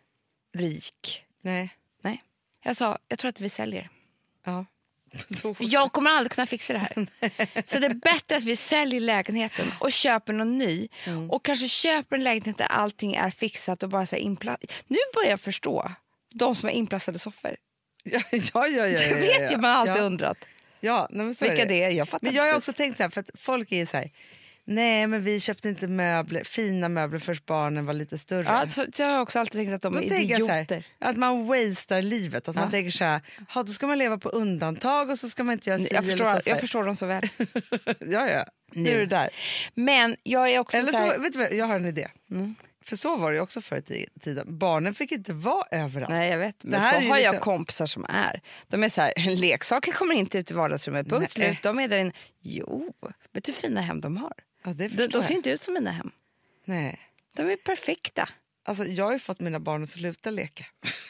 rik. Nej. Nej. Jag sa, jag tror att vi säljer. Ja. För jag kommer aldrig kunna fixa det här. Så det är bättre att vi säljer lägenheten och köper någon ny. Mm. Och kanske köper en lägenhet där allting är fixat och bara så inplastat. Nu börjar jag förstå de som har inplastade soffor. Ja, ja, ja, ja, ja, det vet ja, ju man alltid ja. undrat. Ja, nej, men så vilka är det. det är, jag fattar. Men jag har precis. också tänkt så här, för att folk är så här, nej men vi köpte inte möbler, fina möbler först barnen var lite större. Ja, så, så jag har också alltid tänkt att de då är idioter. Här, att man wastear livet, att ja. man tänker så här, ha, då ska man leva på undantag och så ska man inte göra si jag förstår, eller så. Jag förstår dem så väl. ja, ja, nu är det där. Men jag är också eller så, här... så vet du vad, jag har en idé. Mm. För så var det också förr i tiden. Barnen fick inte vara överallt. Nej, jag vet. Men så har liksom... jag kompisar som är. De är så här, leksaker kommer inte ut i vardagsrummet. Punkt slut. De är där inne. Jo, vet du hur fina hem de har? Ja, det de, de ser inte ut som mina hem. Nej. De är perfekta. Alltså, jag har ju fått mina barn att sluta leka.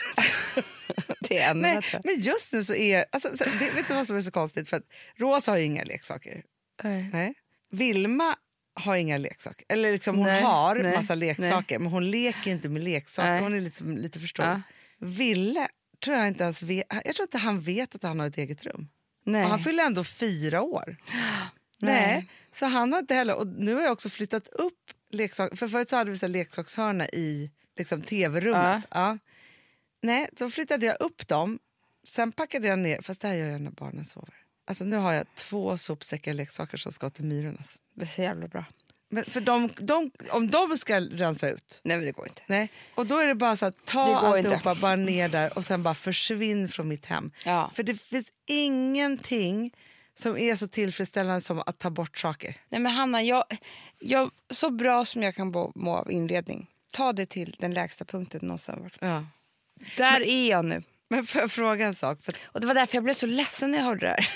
det är ännu Nej, men just nu så är... Alltså, så, det, vet du vad som är så konstigt? För att Rosa har ju inga leksaker. Nej. Nej. Vilma har inga leksaker. Eller liksom hon nej, har nej, massa leksaker, nej. men hon leker inte med leksaker. Nej. Hon är lite, lite för stor. Ja. Ville tror jag inte ens vet. Jag tror inte han vet att han har ett eget rum. Nej. Och han fyller ändå fyra år. Nej. Nej. Så han har inte heller. Och nu har jag också flyttat upp leksaker. För förut så hade vi så här leksakshörna i liksom, tv-rummet. Ja. Ja. Nej, så flyttade jag upp dem. Sen packade jag ner. Fast det här gör jag när barnen sover. Alltså nu har jag två sopsäckar leksaker som ska till myrorna. Det är så jävla bra. Men för de, de, om de ska rensa ut. Nej, men det går inte. Nej. Och då är det bara så att ta alltihopa bara ner där och sen bara försvinn från mitt hem. Ja. För det finns ingenting som är så tillfredsställande som att ta bort saker. Nej, men Hanna, jag, jag, så bra som jag kan må av inredning. Ta det till den lägsta punkten någonstans. Ja. Där men, är jag nu. Men får jag fråga en sak? För... Och det var därför jag blev så ledsen när jag hörde det här.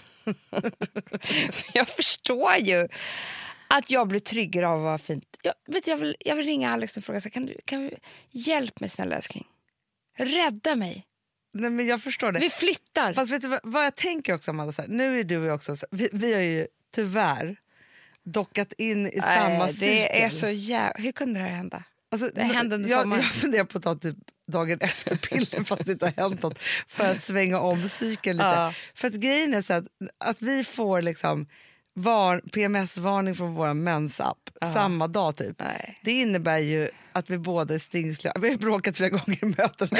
Jag förstår ju att jag blir tryggare av att vara fint. Jag, vet, jag, vill, jag vill ringa Alex och fråga så kan du, kan du hjälp mig snälla älskling. Rädda mig. Nej, men jag förstår det. Vi flyttar. Fast vet du vad, vad jag tänker också, Amanda, så här, nu är du och jag också, så här, vi, vi har ju tyvärr dockat in i Nej, samma det cykel. Det är så jävla... Hur kunde det här hända? Alltså, det hände under jag, sommaren. jag funderar på att ta typ dagen efter piller fast det inte har hänt något för att svänga om cykeln lite. Ja. För att grejen är så att, att vi får liksom var, P M S-varning från vår mensapp ja. samma dag typ. Nej. Det innebär ju att vi båda är stingsliga. Vi har bråkat flera gånger i mötena.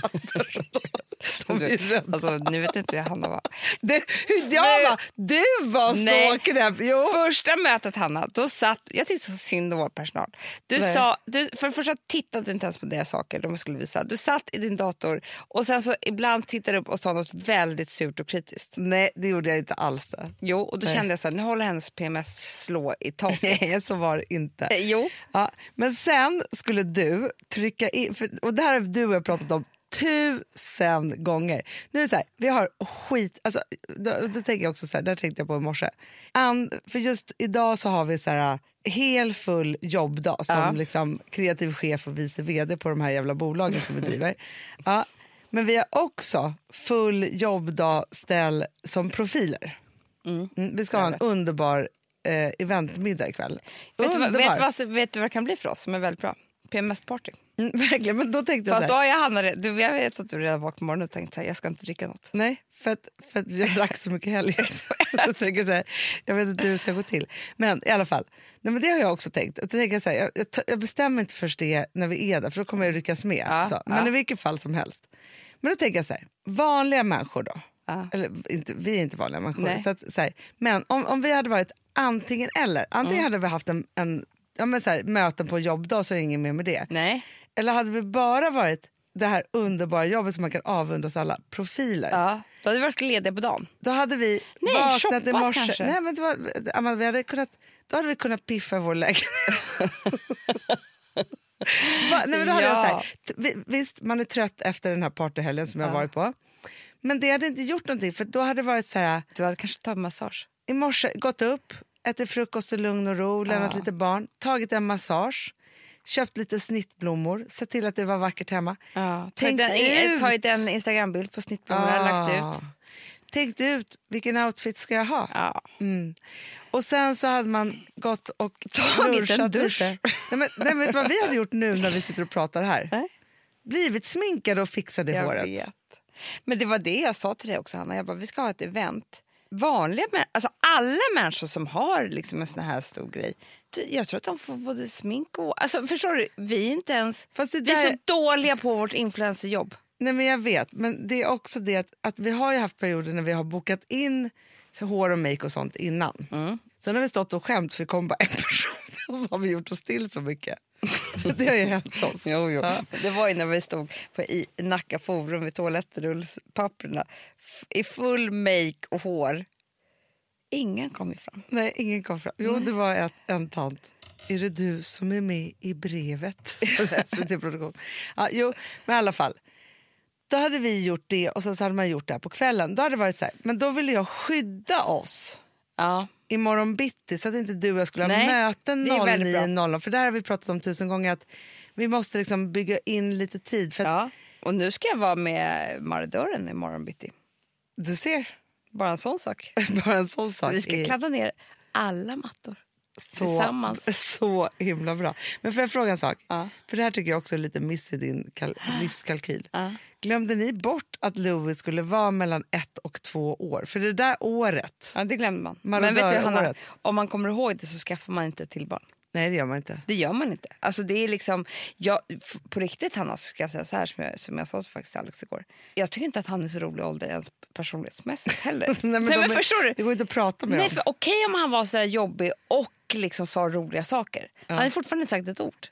Alltså, nu vet inte hur Hanna var. Det, hur jag var? Du var Nej. så knäpp. Jo. Första mötet, Hanna, då satt, jag tyckte så synd om vår personal. Du Nej. sa, du, för det första tittade du inte ens på deras saker de skulle visa. Du satt i din dator och sen så ibland tittade upp och sa något väldigt surt och kritiskt. Nej, det gjorde jag inte alls det. Jo, och då Nej. kände jag så här, nu håller hennes P M S slå i taket. Nej, så var det inte. Eh, jo. Ja, men sen skulle du trycka in, för, och det här har du och jag pratat om tusen gånger. Nu är det så här, vi har skit, alltså, då, då tänker jag också så här, där tänkte jag på i morse. And, för just idag så har vi så här hel full jobbdag som ja. liksom kreativ chef och vice vd på de här jävla bolagen som vi driver. Ja, men vi har också full jobbdag ställ som profiler. Mm. Mm, vi ska ha en underbar eh, eventmiddag ikväll. Vet du, vad, Underbar. vet, vad, vet du vad det kan bli för oss som är väldigt bra? P M S-party. Mm, verkligen, men då tänkte jag Fast så då här, har jag hamnat... Du, jag vet att du redan vaknade på morgonen och tänkte att jag ska inte dricka något. nej, för att, för att jag drack så mycket helg. Jag tänker så här, jag vet inte hur det ska gå till. Men i alla fall, nej, men det har jag också tänkt. Och då tänker jag, så här, jag, jag, jag bestämmer inte först det när vi är där, för då kommer jag ryckas med. Ja, så. Men ja. i vilket fall som helst. Men då tänker jag så här, vanliga människor då. Ja. Eller inte, vi är inte vanliga människor. Nej. Så att, så här, men om, om vi hade varit antingen eller. Antingen hade vi haft en, en ja, men så här, möten på jobbdag, så är det ingen mer med det. Nej. Eller hade vi bara varit det här underbara jobbet som man kan avundas alla profiler. Ja, då hade vi varit lediga på dagen. Då hade vi Nej, vaknat shoppat i morse. kanske. Nej, men det var, Amanda, vi hade kunnat, då hade vi kunnat piffa vår lägenhet. Va, nej, men då hade Ja. jag så här, t- vi- visst, man är trött efter den här partyhelgen som jag Ja. varit på. Men det hade inte gjort någonting, för då hade det varit så här, Du hade kanske tagit massage. i morse gått upp, ätit frukost i lugn och ro, lämnat Ja. lite barn, tagit en massage, köpt lite snittblommor, sett till att det var vackert hemma. Ja, Tänkt tagit en, ut. tagit en Instagram-bild på snittblommorna och lagt ut. Tänkt ut vilken outfit ska jag ha. Ja. Mm. Och sen så hade man gått och Tagit en lunchat dusch. lite. Nej, men, nej, vet du vad vi hade gjort nu när vi sitter och pratar här? Nej. Blivit sminkade och fixade i Jag håret. vet. Men det var det jag sa till dig också, Hanna. Jag bara, vi ska ha ett event. Vanliga män- alltså alla människor som har liksom en sån här stor grej, jag tror att de får både smink och... Alltså, förstår du? Vi är inte ens... Fast det Vi är där- så dåliga på vårt influencerjobb. Nej, men jag vet, men det är också det att, att vi har ju haft perioder när vi har bokat in så hår och make och sånt innan. Mm. Sen har vi stått och skämt för det kom bara en person och så har vi gjort oss till så mycket. Det har ju hänt oss. Jo, jo. Ja. Det var ju när vi stod på i Nacka Forum vid toalettrullspapperna f- i full make och hår. Ingen kom ju fram. Nej, ingen kom fram. Jo, det var ett, en tant. Är det du som är med i brevet? Så det är S V T-produktion. Ja, jo, men i alla fall. Då hade vi gjort det och sen så hade man gjort det här på kvällen. Då hade det varit så här, men då ville jag skydda oss Ja. imorgon bitti så att inte du och jag skulle ha Nej, möten det är väldigt bra. nio noll. För där har vi pratat om tusen gånger att vi måste liksom bygga in lite tid. För att, Ja. Och nu ska jag vara med Maridören imorgon bitti. du ser, Bara en sån sak. bara en sån sak. Vi ska är kladda ner alla mattor. så, tillsammans. så himla bra. Men får jag fråga en sak? Ja. För det här tycker jag också är lite miss i din kal- livskalkyl. Ja. Glömde ni bort att Louis skulle vara mellan ett och två år? För det där året... Ja, det glömde man. Marodör- Men vet du, Hanna, året. om man kommer ihåg det så skaffar man inte till barn. Nej, det gör man inte. Det gör man inte. Alltså det är liksom, jag, f- på riktigt Hanna, ska jag säga så här som jag, som jag sa till faktiskt Alex igår. Jag tycker inte att han är så rolig ålder ens personlighetsmässigt heller. Nej, men, Nej, de men är- förstår du? Det går inte att prata med Nej, dem. för okej om han var så där jobbig och liksom sa roliga saker. Han har fortfarande inte sagt ett ord.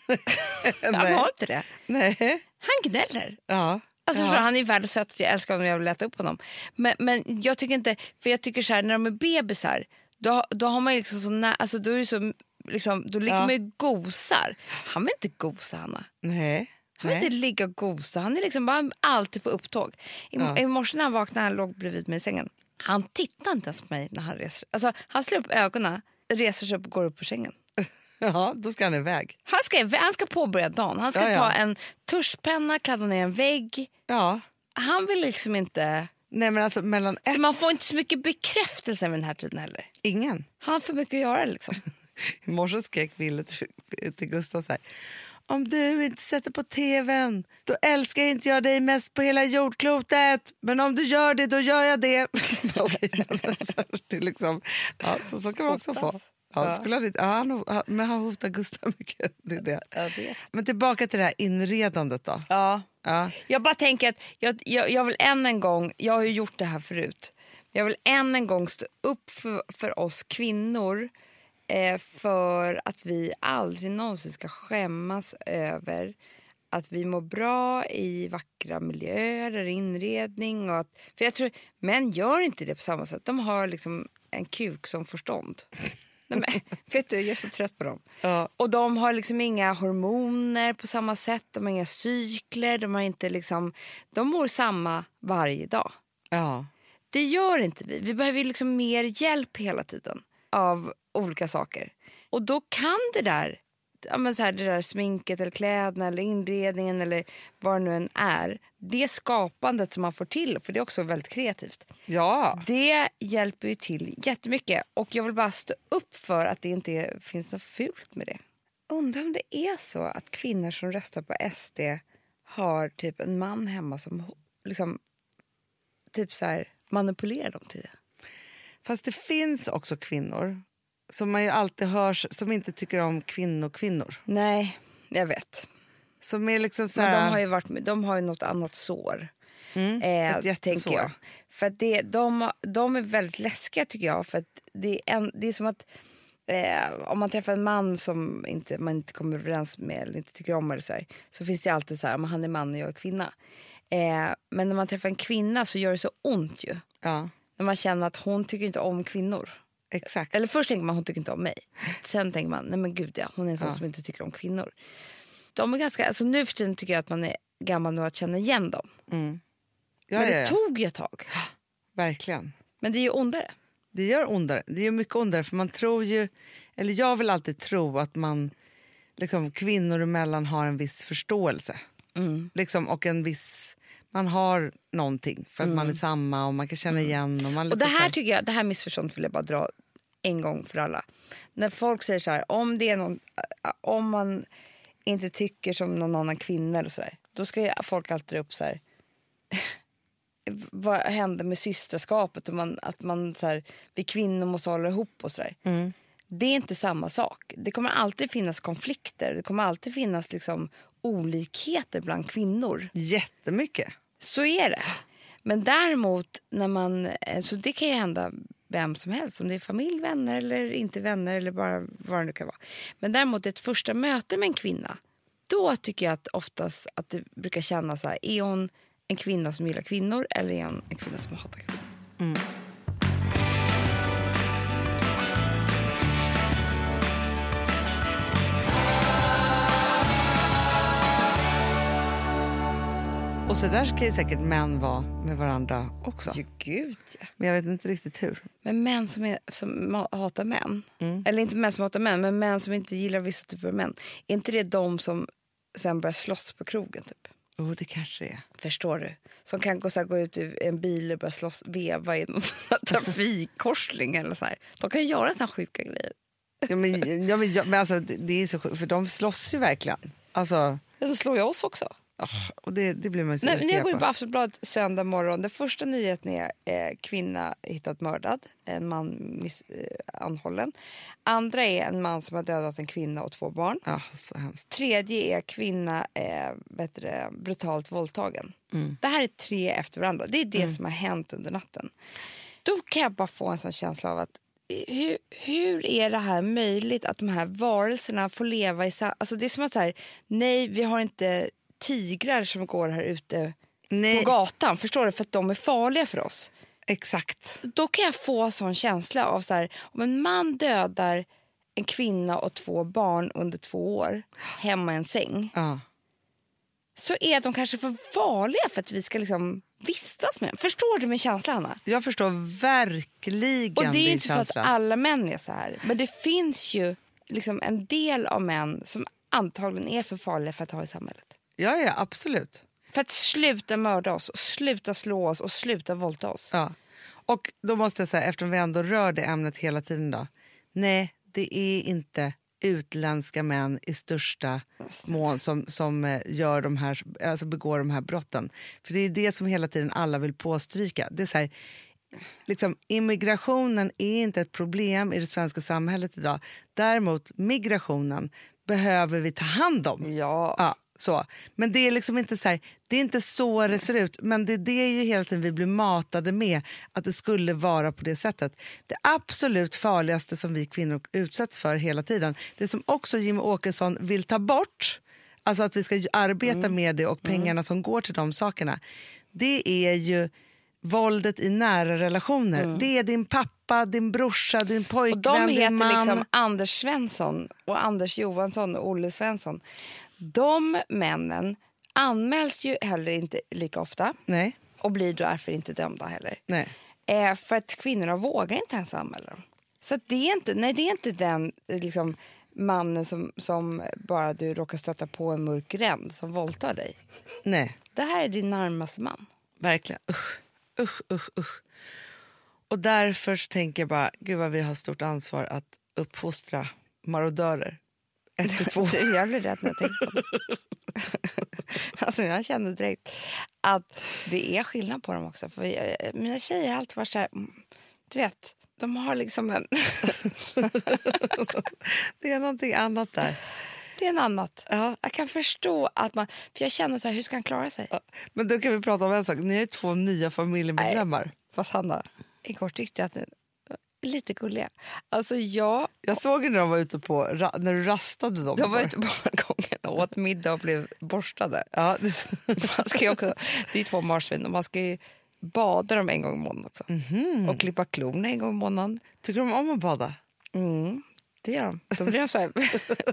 Han Nej. har inte det. Nej. Han gnäller. Ja. Alltså, ja. förstår, han är världens sötaste, jag älskar honom, jag vill leta upp honom. Men, men jag tycker inte, för jag tycker så här, när de är bebisar, då, då har man liksom så nä, alltså då är det så, liksom, då ligger Ja. man ju gosar. Han vill inte gosa, Hanna. Nej. Han vill Nej. inte ligga och gosa, han är liksom bara alltid på upptåg. I, Ja. I morse när han vaknade, han låg bredvid mig i sängen. Han tittar inte ens på mig när han reser. Alltså, han slår upp ögonen, reser sig upp och går upp på sängen. Ja, då ska han iväg. Han ska, han ska påbörja dagen. Han ska Ja, ja. ta en tuschpenna, kladda ner en vägg. Ja. Han vill liksom inte... Nej, men alltså mellan ett... Så man får inte så mycket bekräftelse vid den här tiden heller. Ingen. Han har för mycket att göra liksom. I morse skrek Ville till, till Gustav så här. Om du inte sätter på tvn, då älskar inte jag dig mest på hela jordklotet. Men om du gör det, då gör jag det. Okej, det är liksom, ja, så, så kan man också få. Ja, Ja. skulle han, inte- ja, han, han- men han hotar Gustav mycket. Det är det. Ja, det. Men tillbaka till det här inredandet då. Ja. Ja. Jag bara tänker att jag, jag, jag vill än en gång, jag har ju gjort det här förut. Jag vill än en gång stå upp för, för oss kvinnor. Eh, för att vi aldrig någonsin ska skämmas över att vi mår bra i vackra miljöer eller inredning. Och att, för jag tror, män gör inte det på samma sätt. De har liksom en kuk som förstånd. Nej, men, vet du, jag är så trött på dem. Ja. Och de har liksom inga hormoner på samma sätt. De har inga cykler. De har inte liksom, de mår samma varje dag. Ja. Det gör inte vi. Vi behöver liksom mer hjälp hela tiden av olika saker. Och då kan det där, ja men så här, det där sminket eller kläderna eller inredningen eller vad det nu än är, det skapandet som man får till, för det är också väldigt kreativt. Ja. Det hjälper ju till jättemycket. Och jag vill bara stå upp för att det inte är, finns något fult med det. undrar om det är så att kvinnor som röstar på S D har typ en man hemma som liksom typ så här manipulerar dem till det. Fast det finns också kvinnor som man ju alltid hörs som inte tycker om kvinnor kvinnor. Nej, jag vet. Som är liksom så här... Men de har ju varit med, de har ju något annat sår. Mm, eh, ett jättesår. Tänker jag. För att det, de, de är väldigt läskiga tycker jag. För att det, är en, det är som att eh, om man träffar en man som inte, man inte kommer överens med eller inte tycker om eller så här, så finns det alltid så här, om han är man och jag är kvinna. Eh, men när man träffar en kvinna så gör det så ont ju. Ja. När man känner att hon tycker inte om kvinnor. Exakt. Eller först tänker man hon tycker inte om mig. Sen tänker man, nej men gud ja, hon är en sån Ja. som inte tycker om kvinnor. De är ganska, alltså nu för tiden tycker jag att man är gammal nog att känna igen dem. Mm. Ja, men det ja, ja. tog ju ett tag. Verkligen. Men det är ju ondare. Det gör ondare. Det är mycket ondare för man tror ju, eller jag vill alltid tro att man liksom kvinnor emellan har en viss förståelse. Mm. Liksom, och en viss, man har någonting för att Mm. man är samma och man kan känna igen. Och, man Och lite det så här tycker jag, det här missförståndet vill jag bara dra en gång för alla. När folk säger så här, om det är någon, om man inte tycker som någon annan kvinna eller så där, då ska ju folk alltid upp så här. Vad händer med systerskapet och man, att man så här, vi kvinnor måste hålla ihop och så där. Mm. Det är inte samma sak. Det kommer alltid finnas konflikter. Det kommer alltid finnas liksom olikheter bland kvinnor. Jättemycket. Så är det. Men däremot när man, så det kan ju hända vem som helst, om det är familj, vänner eller inte vänner eller bara vad det nu kan vara. Men däremot ett första möte med en kvinna, då tycker jag att oftast att det brukar kännas så här, är hon en kvinna som gillar kvinnor eller är hon en kvinna som hatar kvinnor? Mm. Och så där ska ju säkert män vara med varandra också. Ja, gud, ja. Men jag vet inte riktigt hur. Men män som, är, som hatar män, Mm. eller inte män som hatar män, men män som inte gillar vissa typer av män, är inte det de som sen börjar slåss på krogen typ? Jo, oh, det kanske är. Förstår du? Som kan gå, så här, gå ut i en bil och börja slåss, veva i någon trafikkorsning eller så här. De kan göra såna sjuka grejer. Ja, men, ja, men, ja, men alltså, det, det är så sjukt, för de slåss ju verkligen. Alltså, Ja, då slår jag oss också. oh, och det, det blir man ju så Nej, när jag går in på. på Aftonbladet söndag morgon, den första nyheten är eh, kvinna hittat mördad, en man miss, eh, anhållen. Andra är en man som har dödat en kvinna och två barn. Ja, så hemskt. Tredje är kvinna eh, bättre, brutalt våldtagen. Mm. Det här är tre efter varandra. Det är det Mm. som har hänt under natten. Då kan jag bara få en sån känsla av att hur, hur är det här möjligt att de här varelserna får leva i samma... Alltså det är som att så här, nej, vi har inte tigrar som går här ute Nej. på gatan. Förstår du? För att de är farliga för oss. Exakt. Då kan jag få en sån känsla av så här, om en man dödar en kvinna och två barn under två år hemma i en säng, Ja. så är de kanske för farliga för att vi ska liksom vistas med dem. Förstår du min känsla, Hanna? Jag förstår verkligen Och det är din inte känsla. så att alla män är så här. Men det finns ju liksom en del av män som antagligen är för farliga för att ha i samhället. Ja, ja, absolut. För att sluta mörda oss, och sluta slå oss och sluta våldta oss. Ja. Och då måste jag säga, eftersom vi ändå rör det ämnet hela tiden då. Nej, det är inte utländska män i största mån som, som eh, gör de här, alltså begår de här brotten. För det är det som hela tiden alla vill påstryka. Det är så här, liksom, immigrationen är inte ett problem i det svenska samhället idag. Däremot migrationen behöver vi ta hand om. Ja. Ja, så. Men det är liksom inte så här, det är inte så det ser ut, men det är det ju hela tiden vi blir matade med, att det skulle vara på det sättet. Det absolut farligaste som vi kvinnor utsätts för hela tiden, det som också Jimmy Åkesson vill ta bort, alltså att vi ska arbeta Mm. med det och pengarna Mm. som går till de sakerna, det är ju våldet i nära relationer. Mm. Det är din pappa, din brorsa, din Och pojkvän, de din heter man. liksom Anders Svensson och Anders Johansson och Olle Svensson. De männen anmäls ju heller inte lika ofta. Nej. Och blir därför inte dömda heller. Nej. Eh, för att kvinnorna vågar inte ens anmäla dem. Så att det är inte, nej, det är inte den liksom, mannen som, som bara du råkar stöta på en mörk gränd som våldtar dig. Nej. Det här är din närmaste man. Verkligen. Usch, usch, usch, usch. Och därför så tänker jag bara, gud vad vi har stort ansvar att uppfostra marodörer ett till två. Jag blir rädd när jag tänker på det. Alltså jag kände direkt att det är skillnad på dem också. För jag, mina tjejer har alltid varit så här, du vet, de har liksom en... Det är någonting annat där. Det är en annat. Ja. Jag kan förstå att man... För jag känner så här, hur ska han klara sig? Ja. Men då kan vi prata om en sak. Ni är två nya familjemedlemmar. Nej, fast Hanna, igår tyckte jag att ni är lite gulliga. Alltså jag... Jag såg när de var ute på... När du rastade dem. De var ute på balkongen och åt middag och blev borstade. Ja, det... Man ska ju också, det är två marsvin och man ska ju bada dem en gång i månaden också. Mm-hmm. Och klippa klorna en gång i månaden. Tycker de om att bada? Mm, det gör de. Då blir de så här.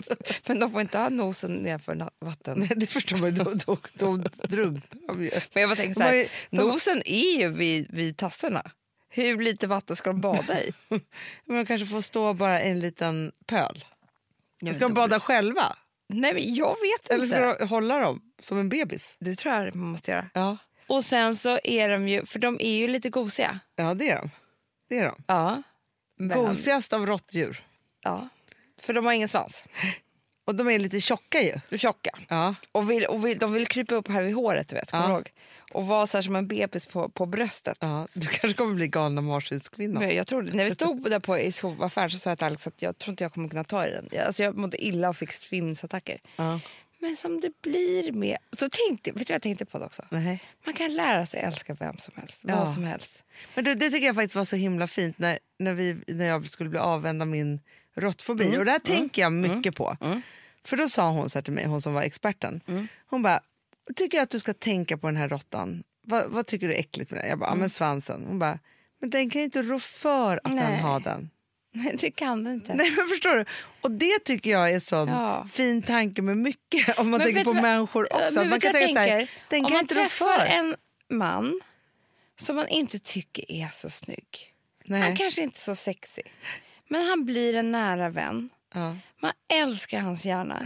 Men de får inte ha nosen nedanför vatten. Nej, det förstår man ju. Då, då, då drunknar de ju. Men jag bara tänker så här, nosen är ju vid, vid tassorna. Hur lite vatten ska de bada i? Men de kanske får stå bara en liten pöl. Ja, ska de bada blir... själva? Nej, men jag vet Eller inte. ska de hålla dem som en bebis? Det tror jag man måste göra. Ja. Och sen så är de ju, för de är ju lite gosiga. Ja, det är de. Det är de. Ja. Men... Gosigast av råttdjur. Ja, för de har ingen svans. Och de är lite tjocka ju. Tjocka. Ja. Och, vill, och vill, de vill krypa upp här vid håret, du vet. Ja. Och vara så här som en bebis på, på bröstet. Ja, du kanske kommer bli galna marsvinskvinna. Men jag trodde, när vi stod där på i sovaffären så sa jag till Alex att jag tror inte jag kommer kunna ta i den. Jag, alltså jag mådde illa och fick svimsattacker. Ja. Men som det blir med... Så tänkte, vet du vad jag tänkte på det också? Nej. Man kan lära sig älska vem som helst. Ja. Vad som helst. Men det, det tycker jag faktiskt var så himla fint när, när, vi, när jag skulle bli avvänd av min råttfobi. Mm. Och det här mm. tänker jag mycket mm. på. Mm. För då sa hon så här till mig, hon som var experten. Mm. Hon bara, tycker jag att du ska tänka på den här råttan. Vad, vad tycker du är äckligt med den? Jag bara, mm. men svansen. Hon bara, men den kan ju inte rå för att Nej. den har den. Nej, det kan det inte. Nej, men förstår du? Och det tycker jag är sån ja. fin tanke med mycket. Om man men tänker på vad, människor också. Men man kan tänka så här, den om kan man inte rå träffar för. en man som man inte tycker är så snygg. Nej. Han kanske inte är så sexig. Men han blir en nära vän. Ja. Man älskar hans hjärna.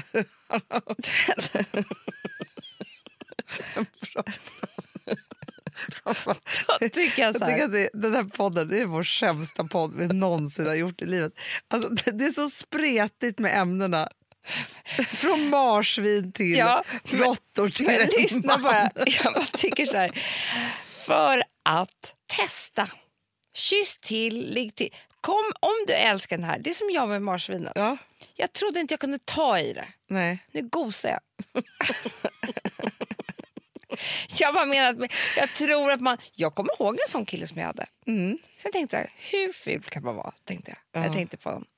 Då tycker jag så här. Jag tycker att det, den här podden det är vår sämsta podd vi någonsin har gjort i livet. Alltså, det, det är så spretigt med ämnena. Från marsvin till ja, råttor till men lyssna man. bara. Jag bara tycker så här. För att testa. Kyss till, ligg till. Kom om du älskar den här. Det är som jag med marsvinen. Ja. Jag trodde inte jag kunde ta i det. Nej. Nu gosar jag. Jag bara menar att jag tror att man... Jag kommer ihåg en sån kille som jag hade. Mm. Så jag tänkte, hur ful kan man vara? Tänkte jag. Ja. Jag tänkte på dem.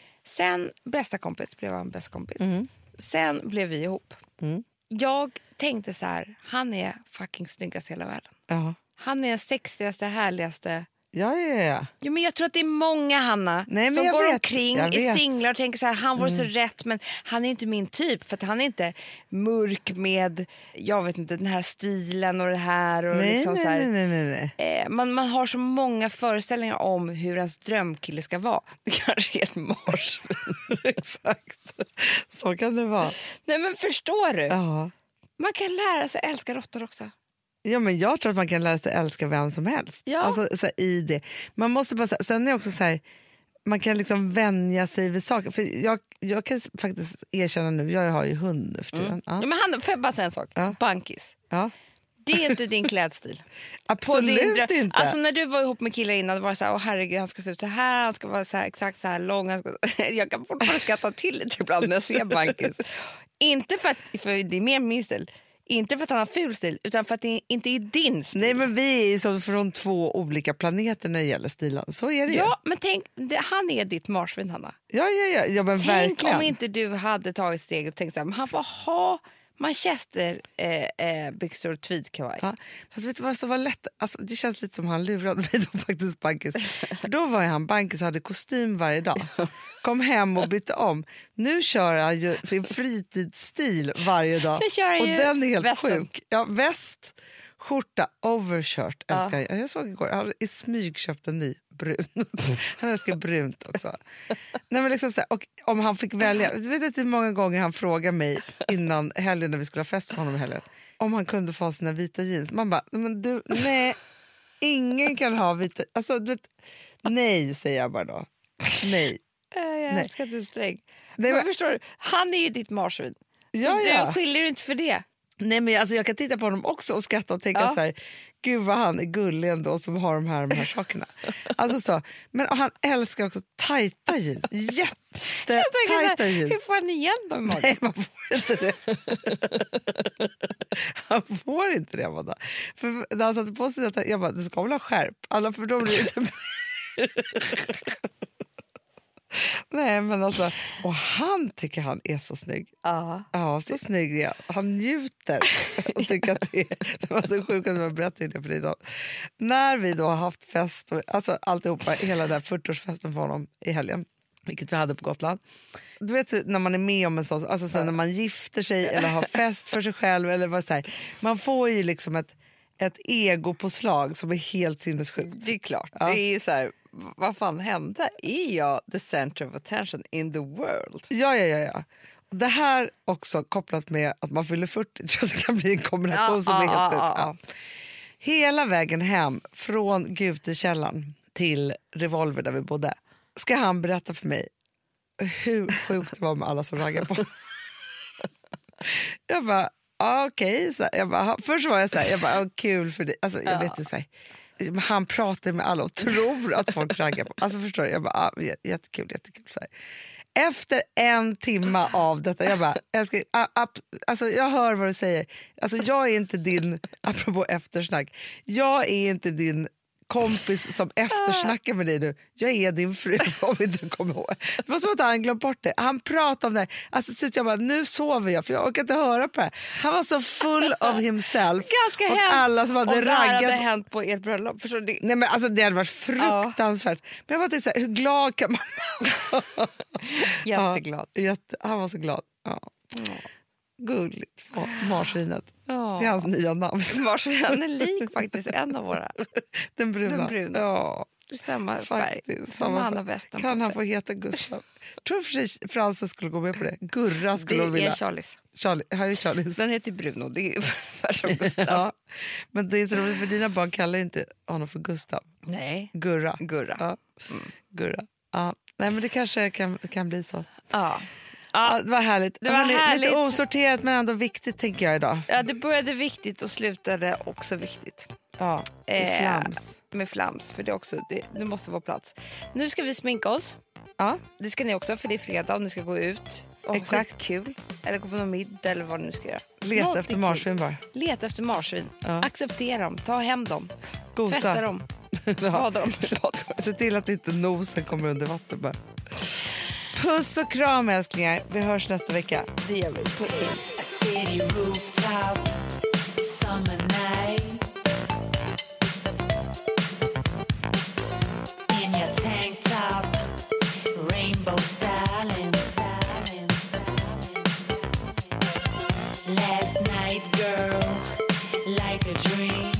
Sen bästa kompis blev han bästa kompis. Mm. Sen blev vi ihop. Mm. Jag tänkte så här, han är fucking snyggast i hela världen. Ja. Han är sexigaste, härligaste. Ja, ja, ja. Jo, men jag tror att det är många, Hanna, Nej, som jag går vet. omkring Jag i vet. singlar och tänker så här, han vore Mm. så rätt, men han är inte min typ. För att han är inte mörk med, jag vet inte, den här stilen och det här. Och Nej, liksom nej, så här, nej, nej, nej. Eh, man, man har så många föreställningar om hur ens drömkille ska vara. Det kanske är ett marsvin. Exakt. Så kan det vara. Nej, men förstår du? Ja. Man kan lära sig älska råttor också. Ja, men jag tror att man kan lära sig älska vem som helst. Ja. Alltså, så här, i det. Man måste bara, sen är det också så här, man kan liksom vänja sig vid saker. För jag, jag kan faktiskt erkänna nu, jag har ju hund nu för tiden. Mm. Ja. Ja, men han, får jag bara säga en sak? Ja. Bankis. Ja. Det är inte din klädstil. Absolut På din drö- inte. Alltså när du var ihop med killar innan, det var så här, åh herregud, han ska se ut så här, han ska vara så här, exakt så här lång. Han ska... Jag kan fortfarande skratta till lite ibland när jag ser Bankis. Inte för att, för det är mer min stil. Inte för att han har ful stil, utan för att det inte är din stil. Nej, men vi är ju som från två olika planeter när det gäller stilen. Så är det Ja, men tänk, det, han är ditt marsvin, Hanna. ju. Ja, ja, ja, ja men Tänk verkligen. om inte du hade tagit steg och tänkt så här, men han får ha manchester eh, eh, byxor och tweedkavaj. Ja, fast vet du vad som var lätt? Alltså, det känns lite som han lurade mig då faktiskt, Bankis. För då var ju han Bankis och hade kostym varje dag. Kom hem och bytte om. Nu kör han ju sin fritidsstil varje dag. Nu kör han och ju den är helt västen. sjuk. Ja, väst, skjorta, overshirt. Ja. Älskar jag. Jag såg igår, han hade i smyg köpt en ny brun. Han älskar brunt också. Nej, men liksom så här, och om han fick välja, du vet inte hur många gånger han frågade mig innan helgen när vi skulle ha fest för honom i helgen, om han kunde få ha sina vita jeans. Man bara, men du, nej, ingen kan ha vita, alltså du vet, nej säger jag bara då. Nej. Jag Nej. älskar att du är sträng. Nej, men men- förstår du, han är ju ditt marsvin. Ja, så ja. du skiljer inte för det. Nej, men alltså, jag kan titta på honom också och skratta och tänka Ja. så här, gud vad han är gullig ändå som har de här, de här sakerna. Alltså så, men och han älskar också tajta jeans, Jag tänker jättetajta så här, jeans. hur får han igen dem i magen? Nej, man får inte det. Han får inte det, Amanda. För när han satte på sig att jag bara, du ska väl ha skärp? Alla för då blir det inte... Nej, men alltså, och han tycker han är så snygg. Ja. Ja, så snygg är han. Han njuter och tycker att det är, det var så sjukt att jag berättade det för dig då. När vi då har haft fest, och, alltså alltihopa, hela den där fyrtioårsfesten för honom i helgen, vilket vi hade på Gotland. Du vet när man är med om en sån, alltså sen när man gifter sig eller har fest för sig själv eller vad så här, man får ju liksom ett ett egopåslag som är helt sinnessjukt. Det är klart. Ja. Det är ju så här, vad fan hände? Är jag the center of attention in the world? Ja, ja, ja, ja. Det här också kopplat med att man fyller fyrtio tror jag det kan bli en kombination Ja, som är ja, helt sjuk. ja, Ja. ja. Hela vägen hem från Gutekällan till Revolver där vi bodde ska han berätta för mig hur sjukt det var med alla som raggade på. Jag bara, ah, okej. Okay. Jag bara, först var jag så här, jag bara, ah, kul för dig. Alltså, jag Ja. vet inte, så här, han pratar med alla och tror att folk raggar på. Alltså förstår du, jag bara, ah, jättekul, jättekul. Så här. Efter en timme av detta, jag bara, jag, ska, a, a, alltså, jag hör vad du säger. Alltså, jag är inte din, apropå eftersnack, jag är inte din kompis som eftersnackar med dig nu. Jag är din fru om vi inte kommer ihåg. Det var som att han glömt bort det. Han pratade om det här. Alltså, så jag bara, nu sover jag för jag orkar inte höra på det här. Han var så full of himself. Ganska och hemskt. alla som hade Om det här raggat. hade hänt på ert bröllop. Förstår du? Nej, men alltså, det hade varit fruktansvärt. Men jag bara tänkte så här, hur glad kan man vara? Jätteglad. Ja, jätte, han var så glad. Ja. Gulligt. Marsvinet. Ja. Det är hans nya namn. Marsvin, han är lik faktiskt en av våra. Den bruna. Den bruna. Ja, Samma färg. faktiskt. Som Samma han färg. har västen Kan på han sig. få heta Gustav? Tror för sig Fransen skulle gå med på det. Gurra skulle Det de vilja. är Charlies. Charlie, här är Charlies. Den heter Bruno. Det är ungefär som Gustav. Ja. Men det är så roligt för dina barn kallar ju inte honom för Gustav. Nej. Gurra. Gurra. Ja. Gurra. Ja. Nej, men det kanske kan, kan bli så. Ja. Ja, det var härligt. Det var Hörrni, härligt. Lite osorterat men ändå viktigt tänker jag idag. Ja, det började viktigt och slutade också viktigt. Ja, Eh, flams. Med flams, för det är också, det, det måste vara plats. Nu ska vi sminka oss. Ja. Det ska ni också, för det är fredag och ni ska gå ut. Och Exakt. kul. Eller gå på någon middag eller vad ni nu ska göra. Leta Någonting efter kul. marsvin bara. Leta efter marsvin. Ja. Acceptera dem, ta hem dem. Gosa. Tvätta dem. Bada dem. Se till att inte nosen kommer under vatten bara. Puss och kram älsklingar. Vi hörs nästa vecka. Det gör vi. City rooftop, summer night. In your tank top, rainbow styling, styling, styling. Last night, girl, like a dream.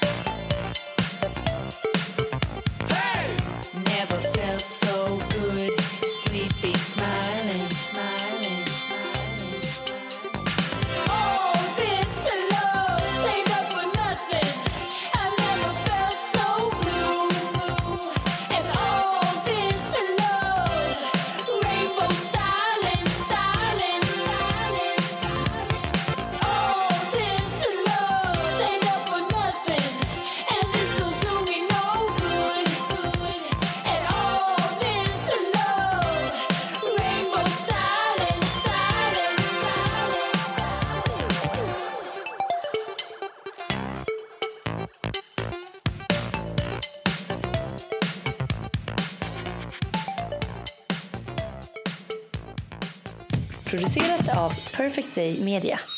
Hey! Never felt so good, sleepy, smiling, smiling, smiling, smiling. All this love saved up for nothing. I never felt so blue, blue. And all this love, rainbow styling, styling, styling, styling. All this love saved up for nothing, and this'll do me no good, good. And all this love, rainbow styling, styling, styling, Producerat av Perfect Day Media.